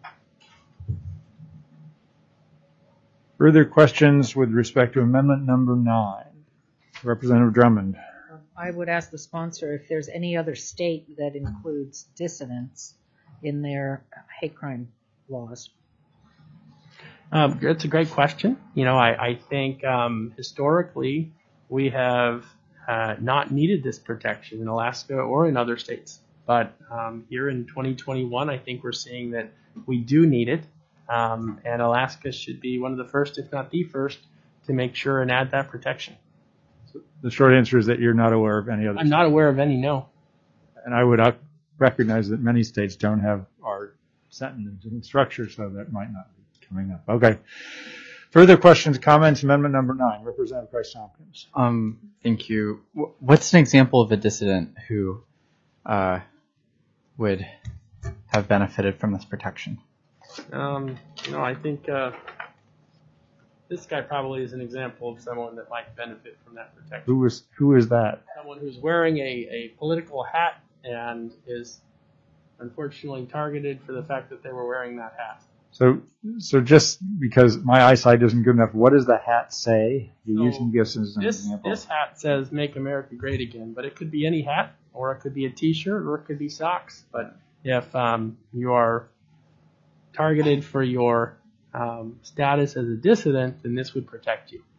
Further questions with respect to amendment number 9. Representative Drummond. I would ask the sponsor if there's any other state that includes dissidents in their hate crime laws. It's a great question. I think historically we have not needed this protection in Alaska or in other states. But here in 2021, I think we're seeing that we do need it. And Alaska should be one of the first, if not the first, to make sure and add that protection. The short answer is that you're not aware of any other. I'm not aware of any, no. And I would recognize that many states don't have our sentencing structure, so that might not be coming up. Okay. Further questions, comments, amendment number 9, Representative Price Tompkins. Thank you. What's an example of a dissident who would have benefited from this protection? I think this guy probably is an example of someone that might benefit from that protection. Who is that? Someone who's wearing a political hat and is unfortunately targeted for the fact that they were wearing that hat. So just because my eyesight isn't good enough, what does the hat say? You can give us an example. This hat says "Make America Great Again," but it could be any hat, or it could be a T-shirt, or it could be socks. But if you are targeted for your status as a dissident, then this would protect you.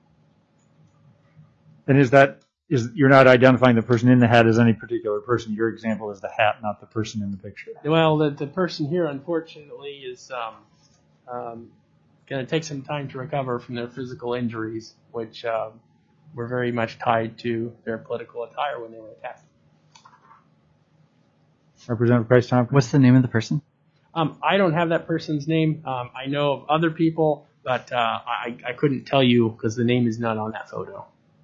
And you're not identifying the person in the hat as any particular person? Your example is the hat, not the person in the picture. Well, the person here, unfortunately, is going to take some time to recover from their physical injuries, which were very much tied to their political attire when they were attacked. Representative Price Tompkins. What's the name of the person? I don't have that person's name. I know of other people, but I couldn't tell you because the name is not on that photo.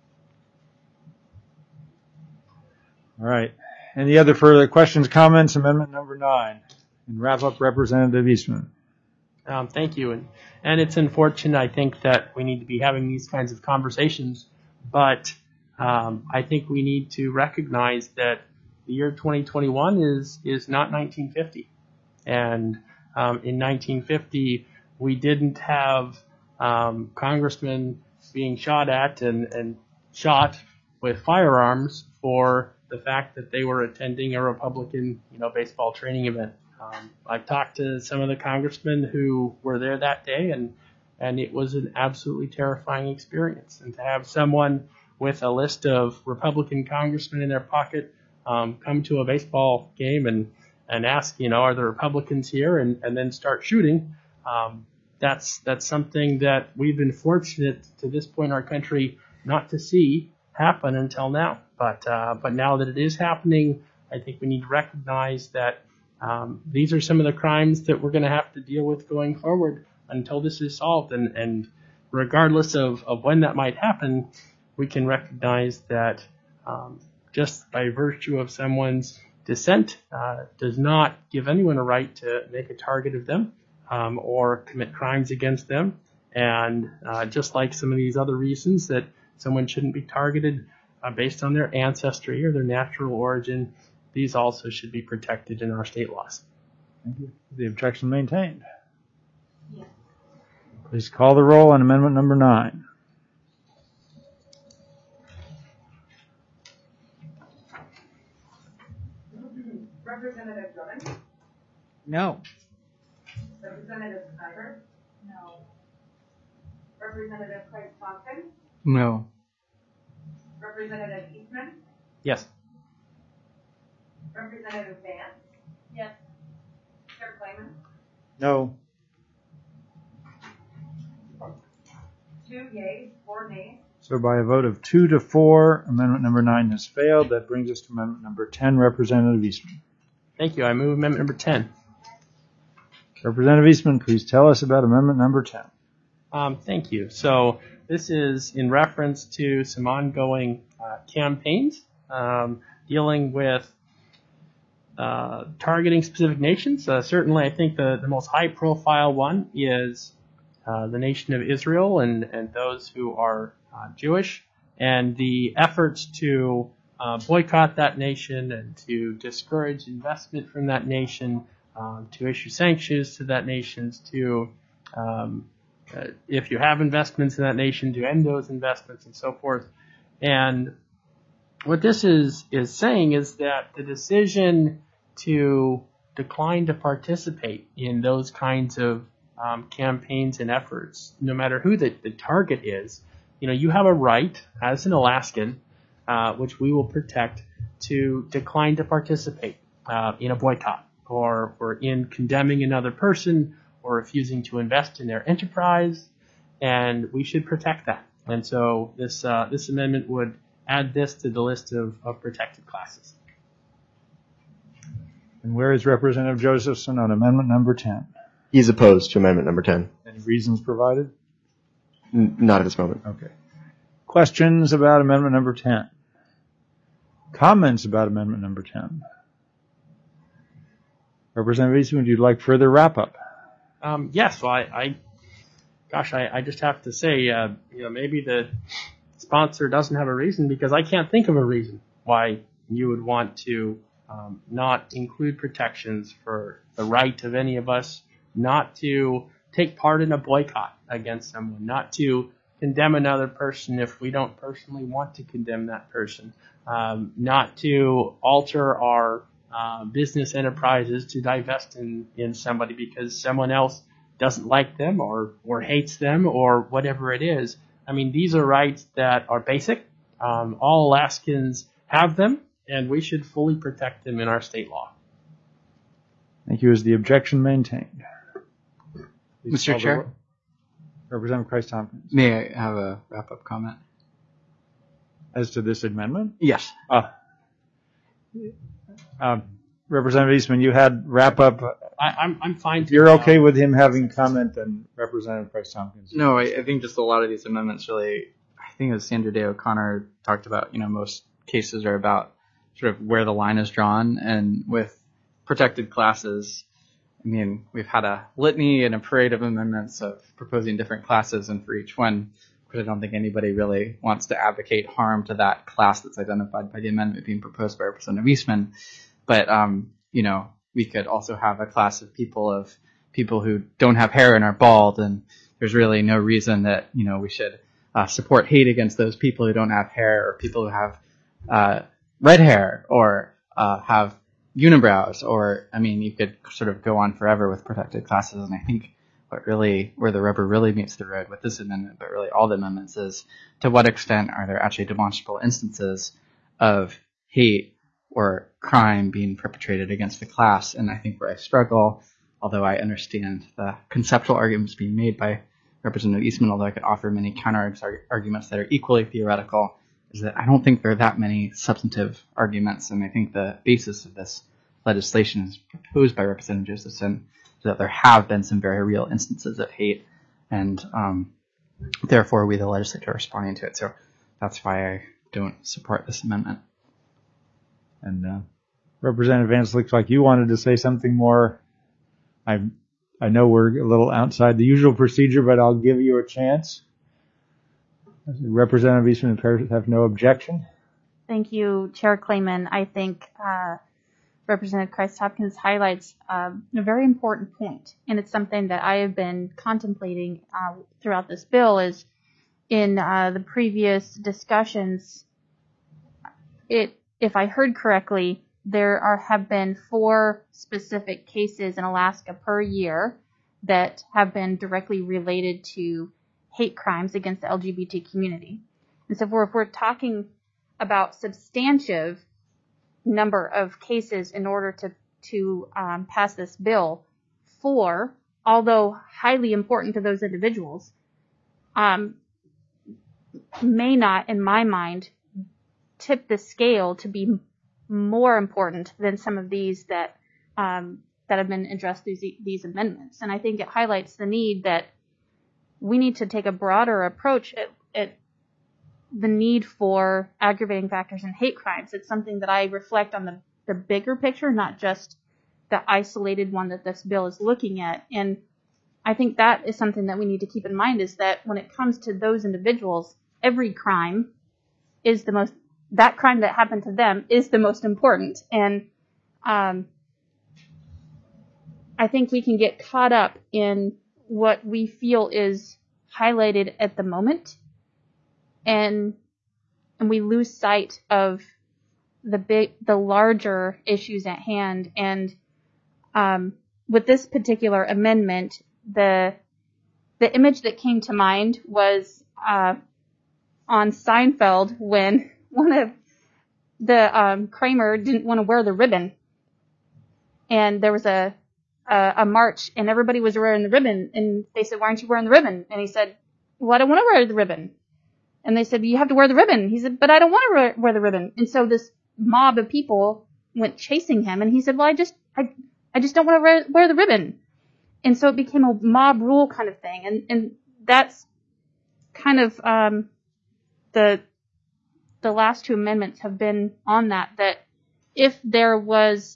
All right. Any other further questions, comments? Amendment number 9. And wrap up, Representative Eastman. Thank you. And it's unfortunate, I think, that we need to be having these kinds of conversations, but I think we need to recognize that the year 2021 is not 1950. And in 1950, we didn't have congressmen being shot at and shot with firearms for the fact that they were attending a Republican, baseball training event. I've talked to some of the congressmen who were there that day, and it was an absolutely terrifying experience. And to have someone with a list of Republican congressmen in their pocket come to a baseball game and ask, are there Republicans here, and then start shooting, that's something that we've been fortunate to this point in our country not to see happen until now. But now that it is happening, I think we need to recognize that these are some of the crimes that we're going to have to deal with going forward until this is solved. And regardless of when that might happen, we can recognize that just by virtue of someone's dissent does not give anyone a right to make a target of them or commit crimes against them. And just like some of these other reasons that someone shouldn't be targeted based on their ancestry or their natural origin, these also should be protected in our state laws. Thank you. The objection maintained. Yes. Please call the roll on amendment number 9. Representative Drummond? No. Representative Snyder? No. Representative Price Tompkins? No. Representative Eastman? Yes. Representative Vance? Yes. Chair Clayman? No. 2 yeas, 4 nays. So by a vote of 2 to 4, amendment number 9 has failed. That brings us to amendment number 10, Representative Eastman. Thank you. I move amendment number 10. Representative Eastman, please tell us about amendment number 10. Thank you. So this is in reference to some ongoing campaigns dealing with targeting specific nations. Certainly, I think the most high-profile one is the nation of Israel and those who are Jewish, and the efforts to boycott that nation and to discourage investment from that nation, to issue sanctions to that nation, to if you have investments in that nation, to end those investments and so forth. And what this is saying is that the decision to decline to participate in those kinds of campaigns and efforts, no matter who the target is, you have a right as an Alaskan, which we will protect, to decline to participate. in a boycott, or we're in condemning another person, or refusing to invest in their enterprise, and we should protect that. And so this amendment would add this to the list of protected classes. And where is Representative Josephson on amendment number 10? He's opposed to amendment number 10. Any reasons provided? Not at this moment. Okay. Questions about amendment number 10? Comments about amendment number 10? Representative Eastman, would you like further wrap-up? Yes, well, I just have to say, maybe the sponsor doesn't have a reason, because I can't think of a reason why you would want to not include protections for the right of any of us not to take part in a boycott against someone, not to condemn another person if we don't personally want to condemn that person, not to alter our business enterprises to divest in somebody because someone else doesn't like them or hates them or whatever it is. I mean, these are rights that are basic. All Alaskans have them, and we should fully protect them in our state law. Thank you. Is the objection maintained? Please Mr. call the Chair? roll. Representative Christ Tompkins. May I have a wrap-up comment? As to this amendment? Yes. Representative Eastman, you had wrap-up. I'm fine. You're okay with him having comment and Representative Christ Tompkins? No, I think just a lot of these amendments really, I think as Sandra Day O'Connor talked about, most cases are about sort of where the line is drawn. And with protected classes, I mean, we've had a litany and a parade of amendments of proposing different classes, and for each one, because I don't think anybody really wants to advocate harm to that class that's identified by the amendment being proposed by Representative Eastman. But, we could also have a class of people who don't have hair and are bald, and there's really no reason that, we should support hate against those people who don't have hair, or people who have red hair, or have unibrows, or, you could sort of go on forever with protected classes. And I think where the rubber really meets the road with this amendment, but really all the amendments, is to what extent are there actually demonstrable instances of hate or crime being perpetrated against the class. And I think where I struggle, although I understand the conceptual arguments being made by Representative Eastman, although I could offer many counter arguments that are equally theoretical, is that I don't think there are that many substantive arguments. And I think the basis of this legislation is proposed by Representative Josephson, so that there have been some very real instances of hate, and therefore we, the legislature, are responding to it. So that's why I don't support this amendment. And Representative Vance, looks like you wanted to say something more. I know we're a little outside the usual procedure, but I'll give you a chance. Representative Eastman appears to have no objection. Thank you, Chair Clayman. I think Representative Christ Tompkins highlights a very important point, and it's something that I have been contemplating throughout this bill. Is in the previous discussions, if I heard correctly, there have been 4 specific cases in Alaska per year that have been directly related to hate crimes against the LGBT community. And so if we're talking about substantive number of cases in order to pass this bill, 4, although highly important to those individuals, may not, in my mind, tip the scale to be more important than some of these that have been addressed through these amendments. And I think it highlights the need that we need to take a broader approach at the need for aggravating factors in hate crimes. It's something that I reflect on the bigger picture, not just the isolated one that this bill is looking at. And I think that is something that we need to keep in mind, is that when it comes to those individuals, every crime is that crime that happened to them is the most important. And I think we can get caught up in what we feel is highlighted at the moment, and we lose sight of the larger issues at hand. And with this particular amendment, the image that came to mind was on Seinfeld, when one of the Kramer didn't want to wear the ribbon, and there was a march, and everybody was wearing the ribbon, and they said, "Why aren't you wearing the ribbon?" And he said, "Well, I don't want to wear the ribbon." And they said, "You have to wear the ribbon." He said, "But I don't want to wear the ribbon." And so this mob of people went chasing him, and he said, "Well, I just don't want to wear the ribbon." And so it became a mob rule kind of thing, and that's kind of the last two amendments have been on that if there was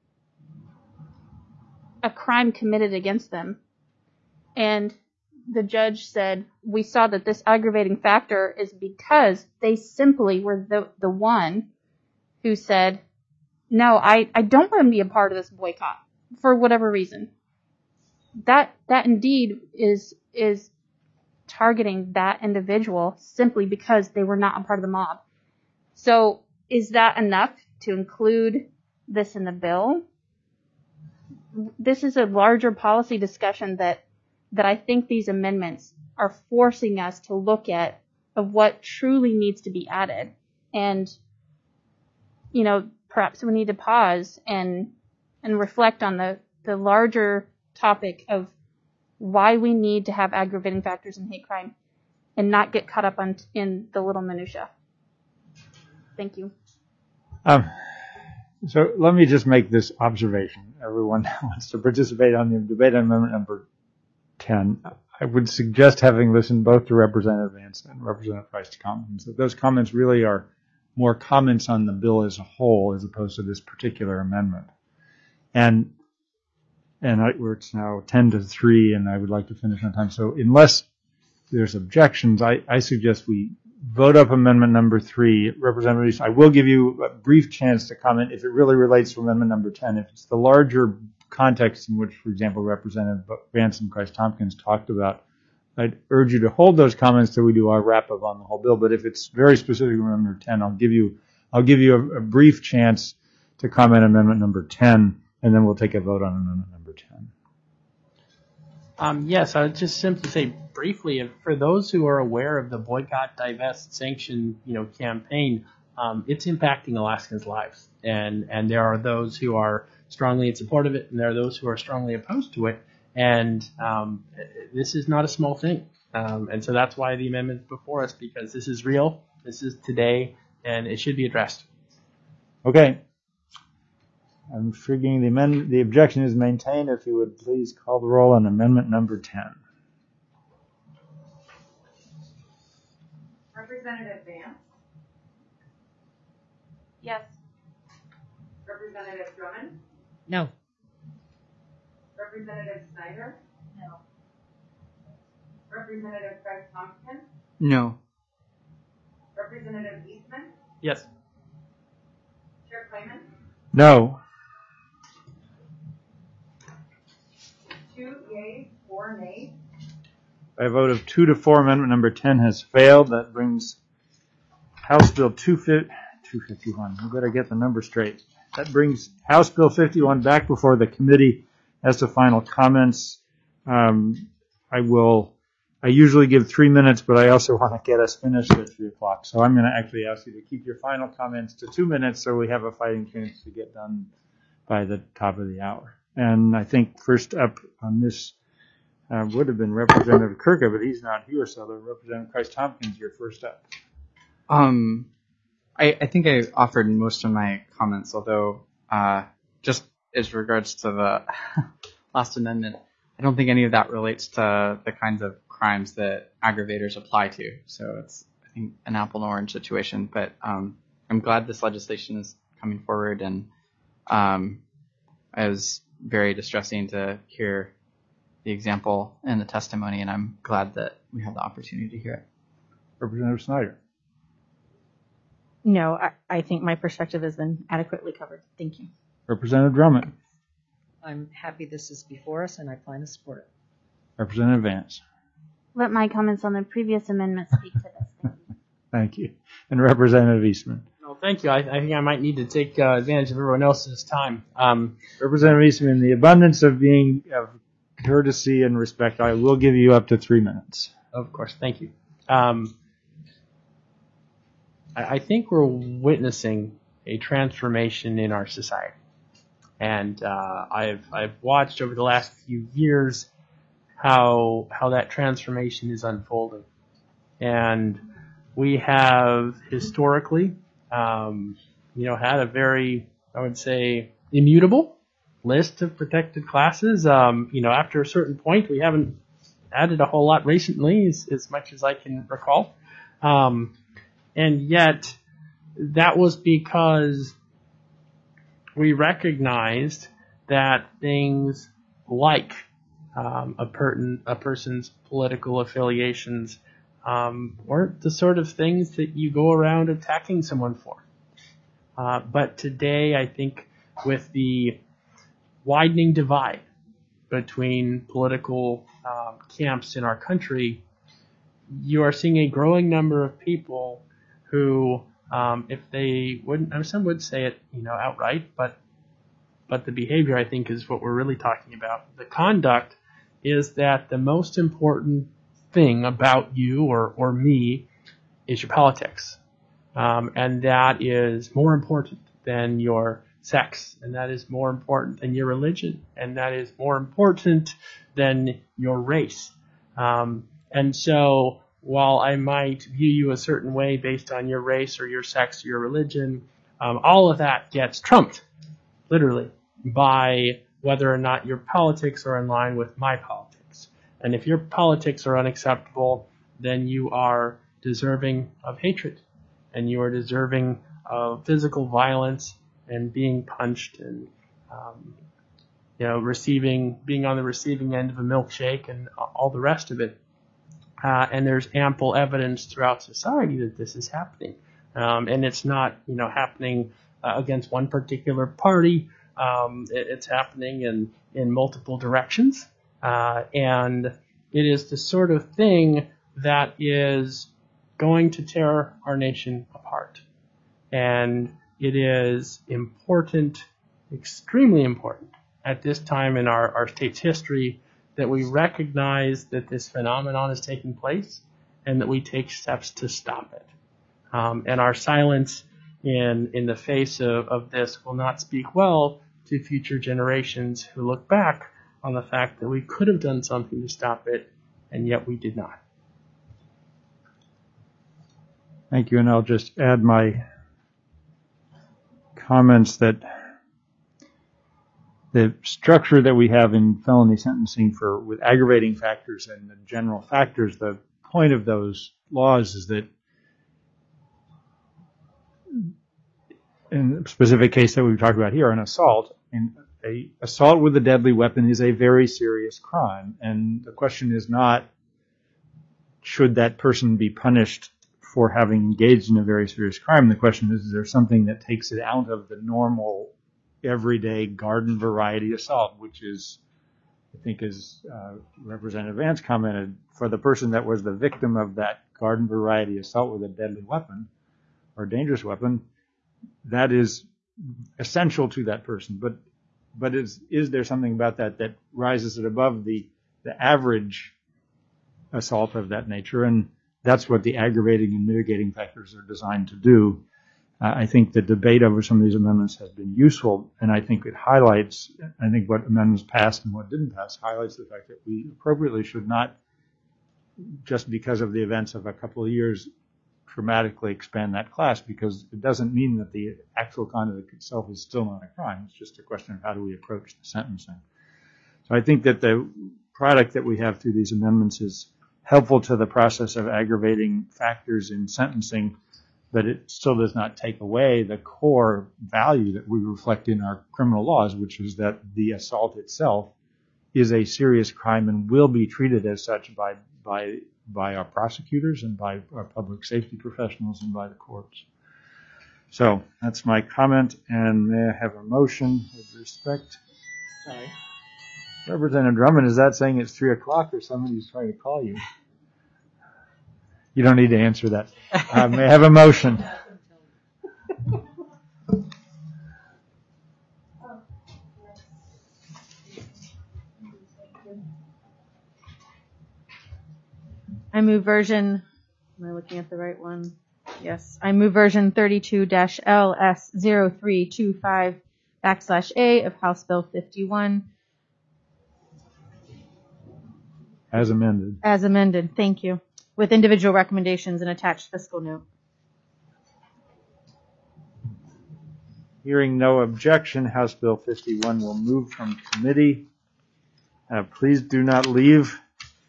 a crime committed against them, and the judge said, we saw that this aggravating factor is because they simply were the one who said, no, I don't want to be a part of this boycott for whatever reason. That indeed is targeting that individual simply because they were not a part of the mob. So is that enough to include this in the bill? This is a larger policy discussion that I think these amendments are forcing us to look at of what truly needs to be added. And, perhaps we need to pause and reflect on the larger topic of why we need to have aggravating factors in hate crime and not get caught up in the little minutia. Thank you. So let me just make this observation. Everyone that wants to participate on the debate on amendment number 10, I would suggest, having listened both to Representative Vance and Representative Price's comments, that those comments really are more comments on the bill as a whole as opposed to this particular amendment. And it's now 10-3, and I would like to finish on time. So unless there's objections, I suggest we vote up amendment number 3. Representative East, I will give you a brief chance to comment if it really relates to amendment number 10. If it's the larger context in which, for example, Representative Vance and Christ-Tompkins talked about, I'd urge you to hold those comments till we do our wrap-up on the whole bill. But if it's very specific to amendment number 10, I'll give you a brief chance to comment on amendment number 10, and then we'll take a vote on amendment number 10. Yes, I would just simply say briefly, for those who are aware of the boycott, divest, sanction, campaign, it's impacting Alaskans' lives, and there are those who are strongly in support of it, and there are those who are strongly opposed to it, and this is not a small thing, and so that's why the amendment's before us, because this is real, this is today, and it should be addressed. Okay. I'm figuring the objection is maintained. If you would please call the roll on amendment number 10. Representative Vance? Yes. Representative Drummond? No. Representative Snyder? No. Representative Price-Tompkins? No. Representative Eastman? Yes. Chair Clayman? No. 2 yeas, 4 nays. By a vote of 2-4, amendment number 10 has failed. That brings House Bill 251. We better get the number straight. That brings House Bill 51 back before the committee as to final comments. I usually give 3 minutes, but I also want to get us finished at 3 o'clock. So I'm going to actually ask you to keep your final comments to 2 minutes so we have a fighting chance to get done by the top of the hour. And I think first up on this would have been Representative Kirka, but he's not here, so Representative Christ-Tompkins, you're first up. I think I offered most of my comments, although just as regards to the last amendment, I don't think any of that relates to the kinds of crimes that aggravators apply to. So it's, I think, an apple and orange situation. But I'm glad this legislation is coming forward, and it was very distressing to hear the example and the testimony, and I'm glad that we have the opportunity to hear it. Representative Snyder. No, I think my perspective has been adequately covered. Thank you. Representative Drummond. I'm happy this is before us, and I plan to support it. Representative Vance. Let my comments on the previous amendment speak to this. Thank you. And Representative Eastman. No, thank you. I think I might need to take advantage of everyone else's time. Representative Eastman, in the abundance of being of courtesy and respect, I will give you up to 3 minutes. Of course. Thank you. I think we're witnessing a transformation in our society. And I've watched over the last few years how that transformation is unfolding. And we have historically, had a very, I would say, immutable list of protected classes. After a certain point, we haven't added a whole lot recently, as much as I can recall. And yet, that was because we recognized that things like a person's political affiliations weren't the sort of things that you go around attacking someone for. But today, I think with the widening divide between political camps in our country, you are seeing a growing number of people who, if they wouldn't, some would say it, outright, but the behavior, I think, is what we're really talking about. The conduct is that the most important thing about you or me is your politics. And that is more important than your sex, and that is more important than your religion, and that is more important than your race. And so while I might view you a certain way based on your race or your sex or your religion, all of that gets trumped, literally, by whether or not your politics are in line with my politics. And if your politics are unacceptable, then you are deserving of hatred, and you are deserving of physical violence and being punched and, being on the receiving end of a milkshake and all the rest of it. And there's ample evidence throughout society that this is happening. And it's not, happening against one particular party. It's happening in multiple directions. And it is the sort of thing that is going to tear our nation apart. And it is important, extremely important, at this time in our state's history that we recognize that this phenomenon is taking place and that we take steps to stop it. And our silence in the face of this will not speak well to future generations who look back on the fact that we could have done something to stop it, and yet we did not. Thank you, and I'll just add my comments that the structure that we have in felony sentencing with aggravating factors and the general factors, the point of those laws is that in a specific case that we've talked about here, an assault with a deadly weapon is a very serious crime. And the question is not, should that person be punished for having engaged in a very serious crime? The question is there something that takes it out of the normal, everyday garden variety assault, which is, I think as Representative Vance commented, for the person that was the victim of that garden variety assault with a deadly weapon or dangerous weapon, that is essential to that person. But is there something about that rises it above the average assault of that nature? And that's what the aggravating and mitigating factors are designed to do. I think the debate over some of these amendments has been useful, and I think it highlights, what amendments passed and what didn't pass highlights the fact that we appropriately should not, just because of the events of a couple of years, dramatically expand that class, because it doesn't mean that the actual conduct itself is still not a crime. It's just a question of how do we approach the sentencing. So I think that the product that we have through these amendments is helpful to the process of aggravating factors in sentencing, but it still does not take away the core value that we reflect in our criminal laws, which is that the assault itself is a serious crime and will be treated as such by our prosecutors and by our public safety professionals and by the courts. So that's my comment, and may I have a motion with respect? Sorry. Representative Drummond, is that saying it's 3 o'clock or somebody's trying to call you? You don't need to answer that. May I have a motion? I move version, am I looking at the right one? Yes. I move version 32-LS0325 /A of House Bill 51 As amended. as amended. Thank you. With individual recommendations and attached fiscal note. Hearing no objection, House Bill 51 will move from committee. Please do not leave.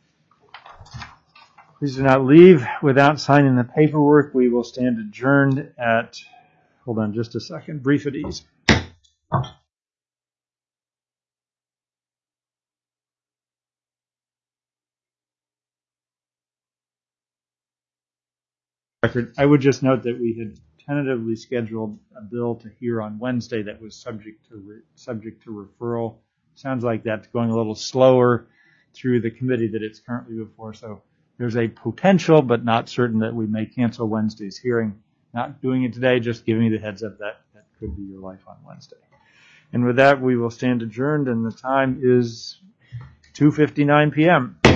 Please do not leave without signing the paperwork. We will stand adjourned at, hold on just a second, brief at ease. I would just note that we had tentatively scheduled a bill to hear on Wednesday that was subject to referral. Sounds like that's going a little slower through the committee that it's currently before. So there's a potential, but not certain, that we may cancel Wednesday's hearing. Not doing it today, just giving you the heads up that could be your life on Wednesday. And with that, we will stand adjourned, and the time is 2:59 p.m.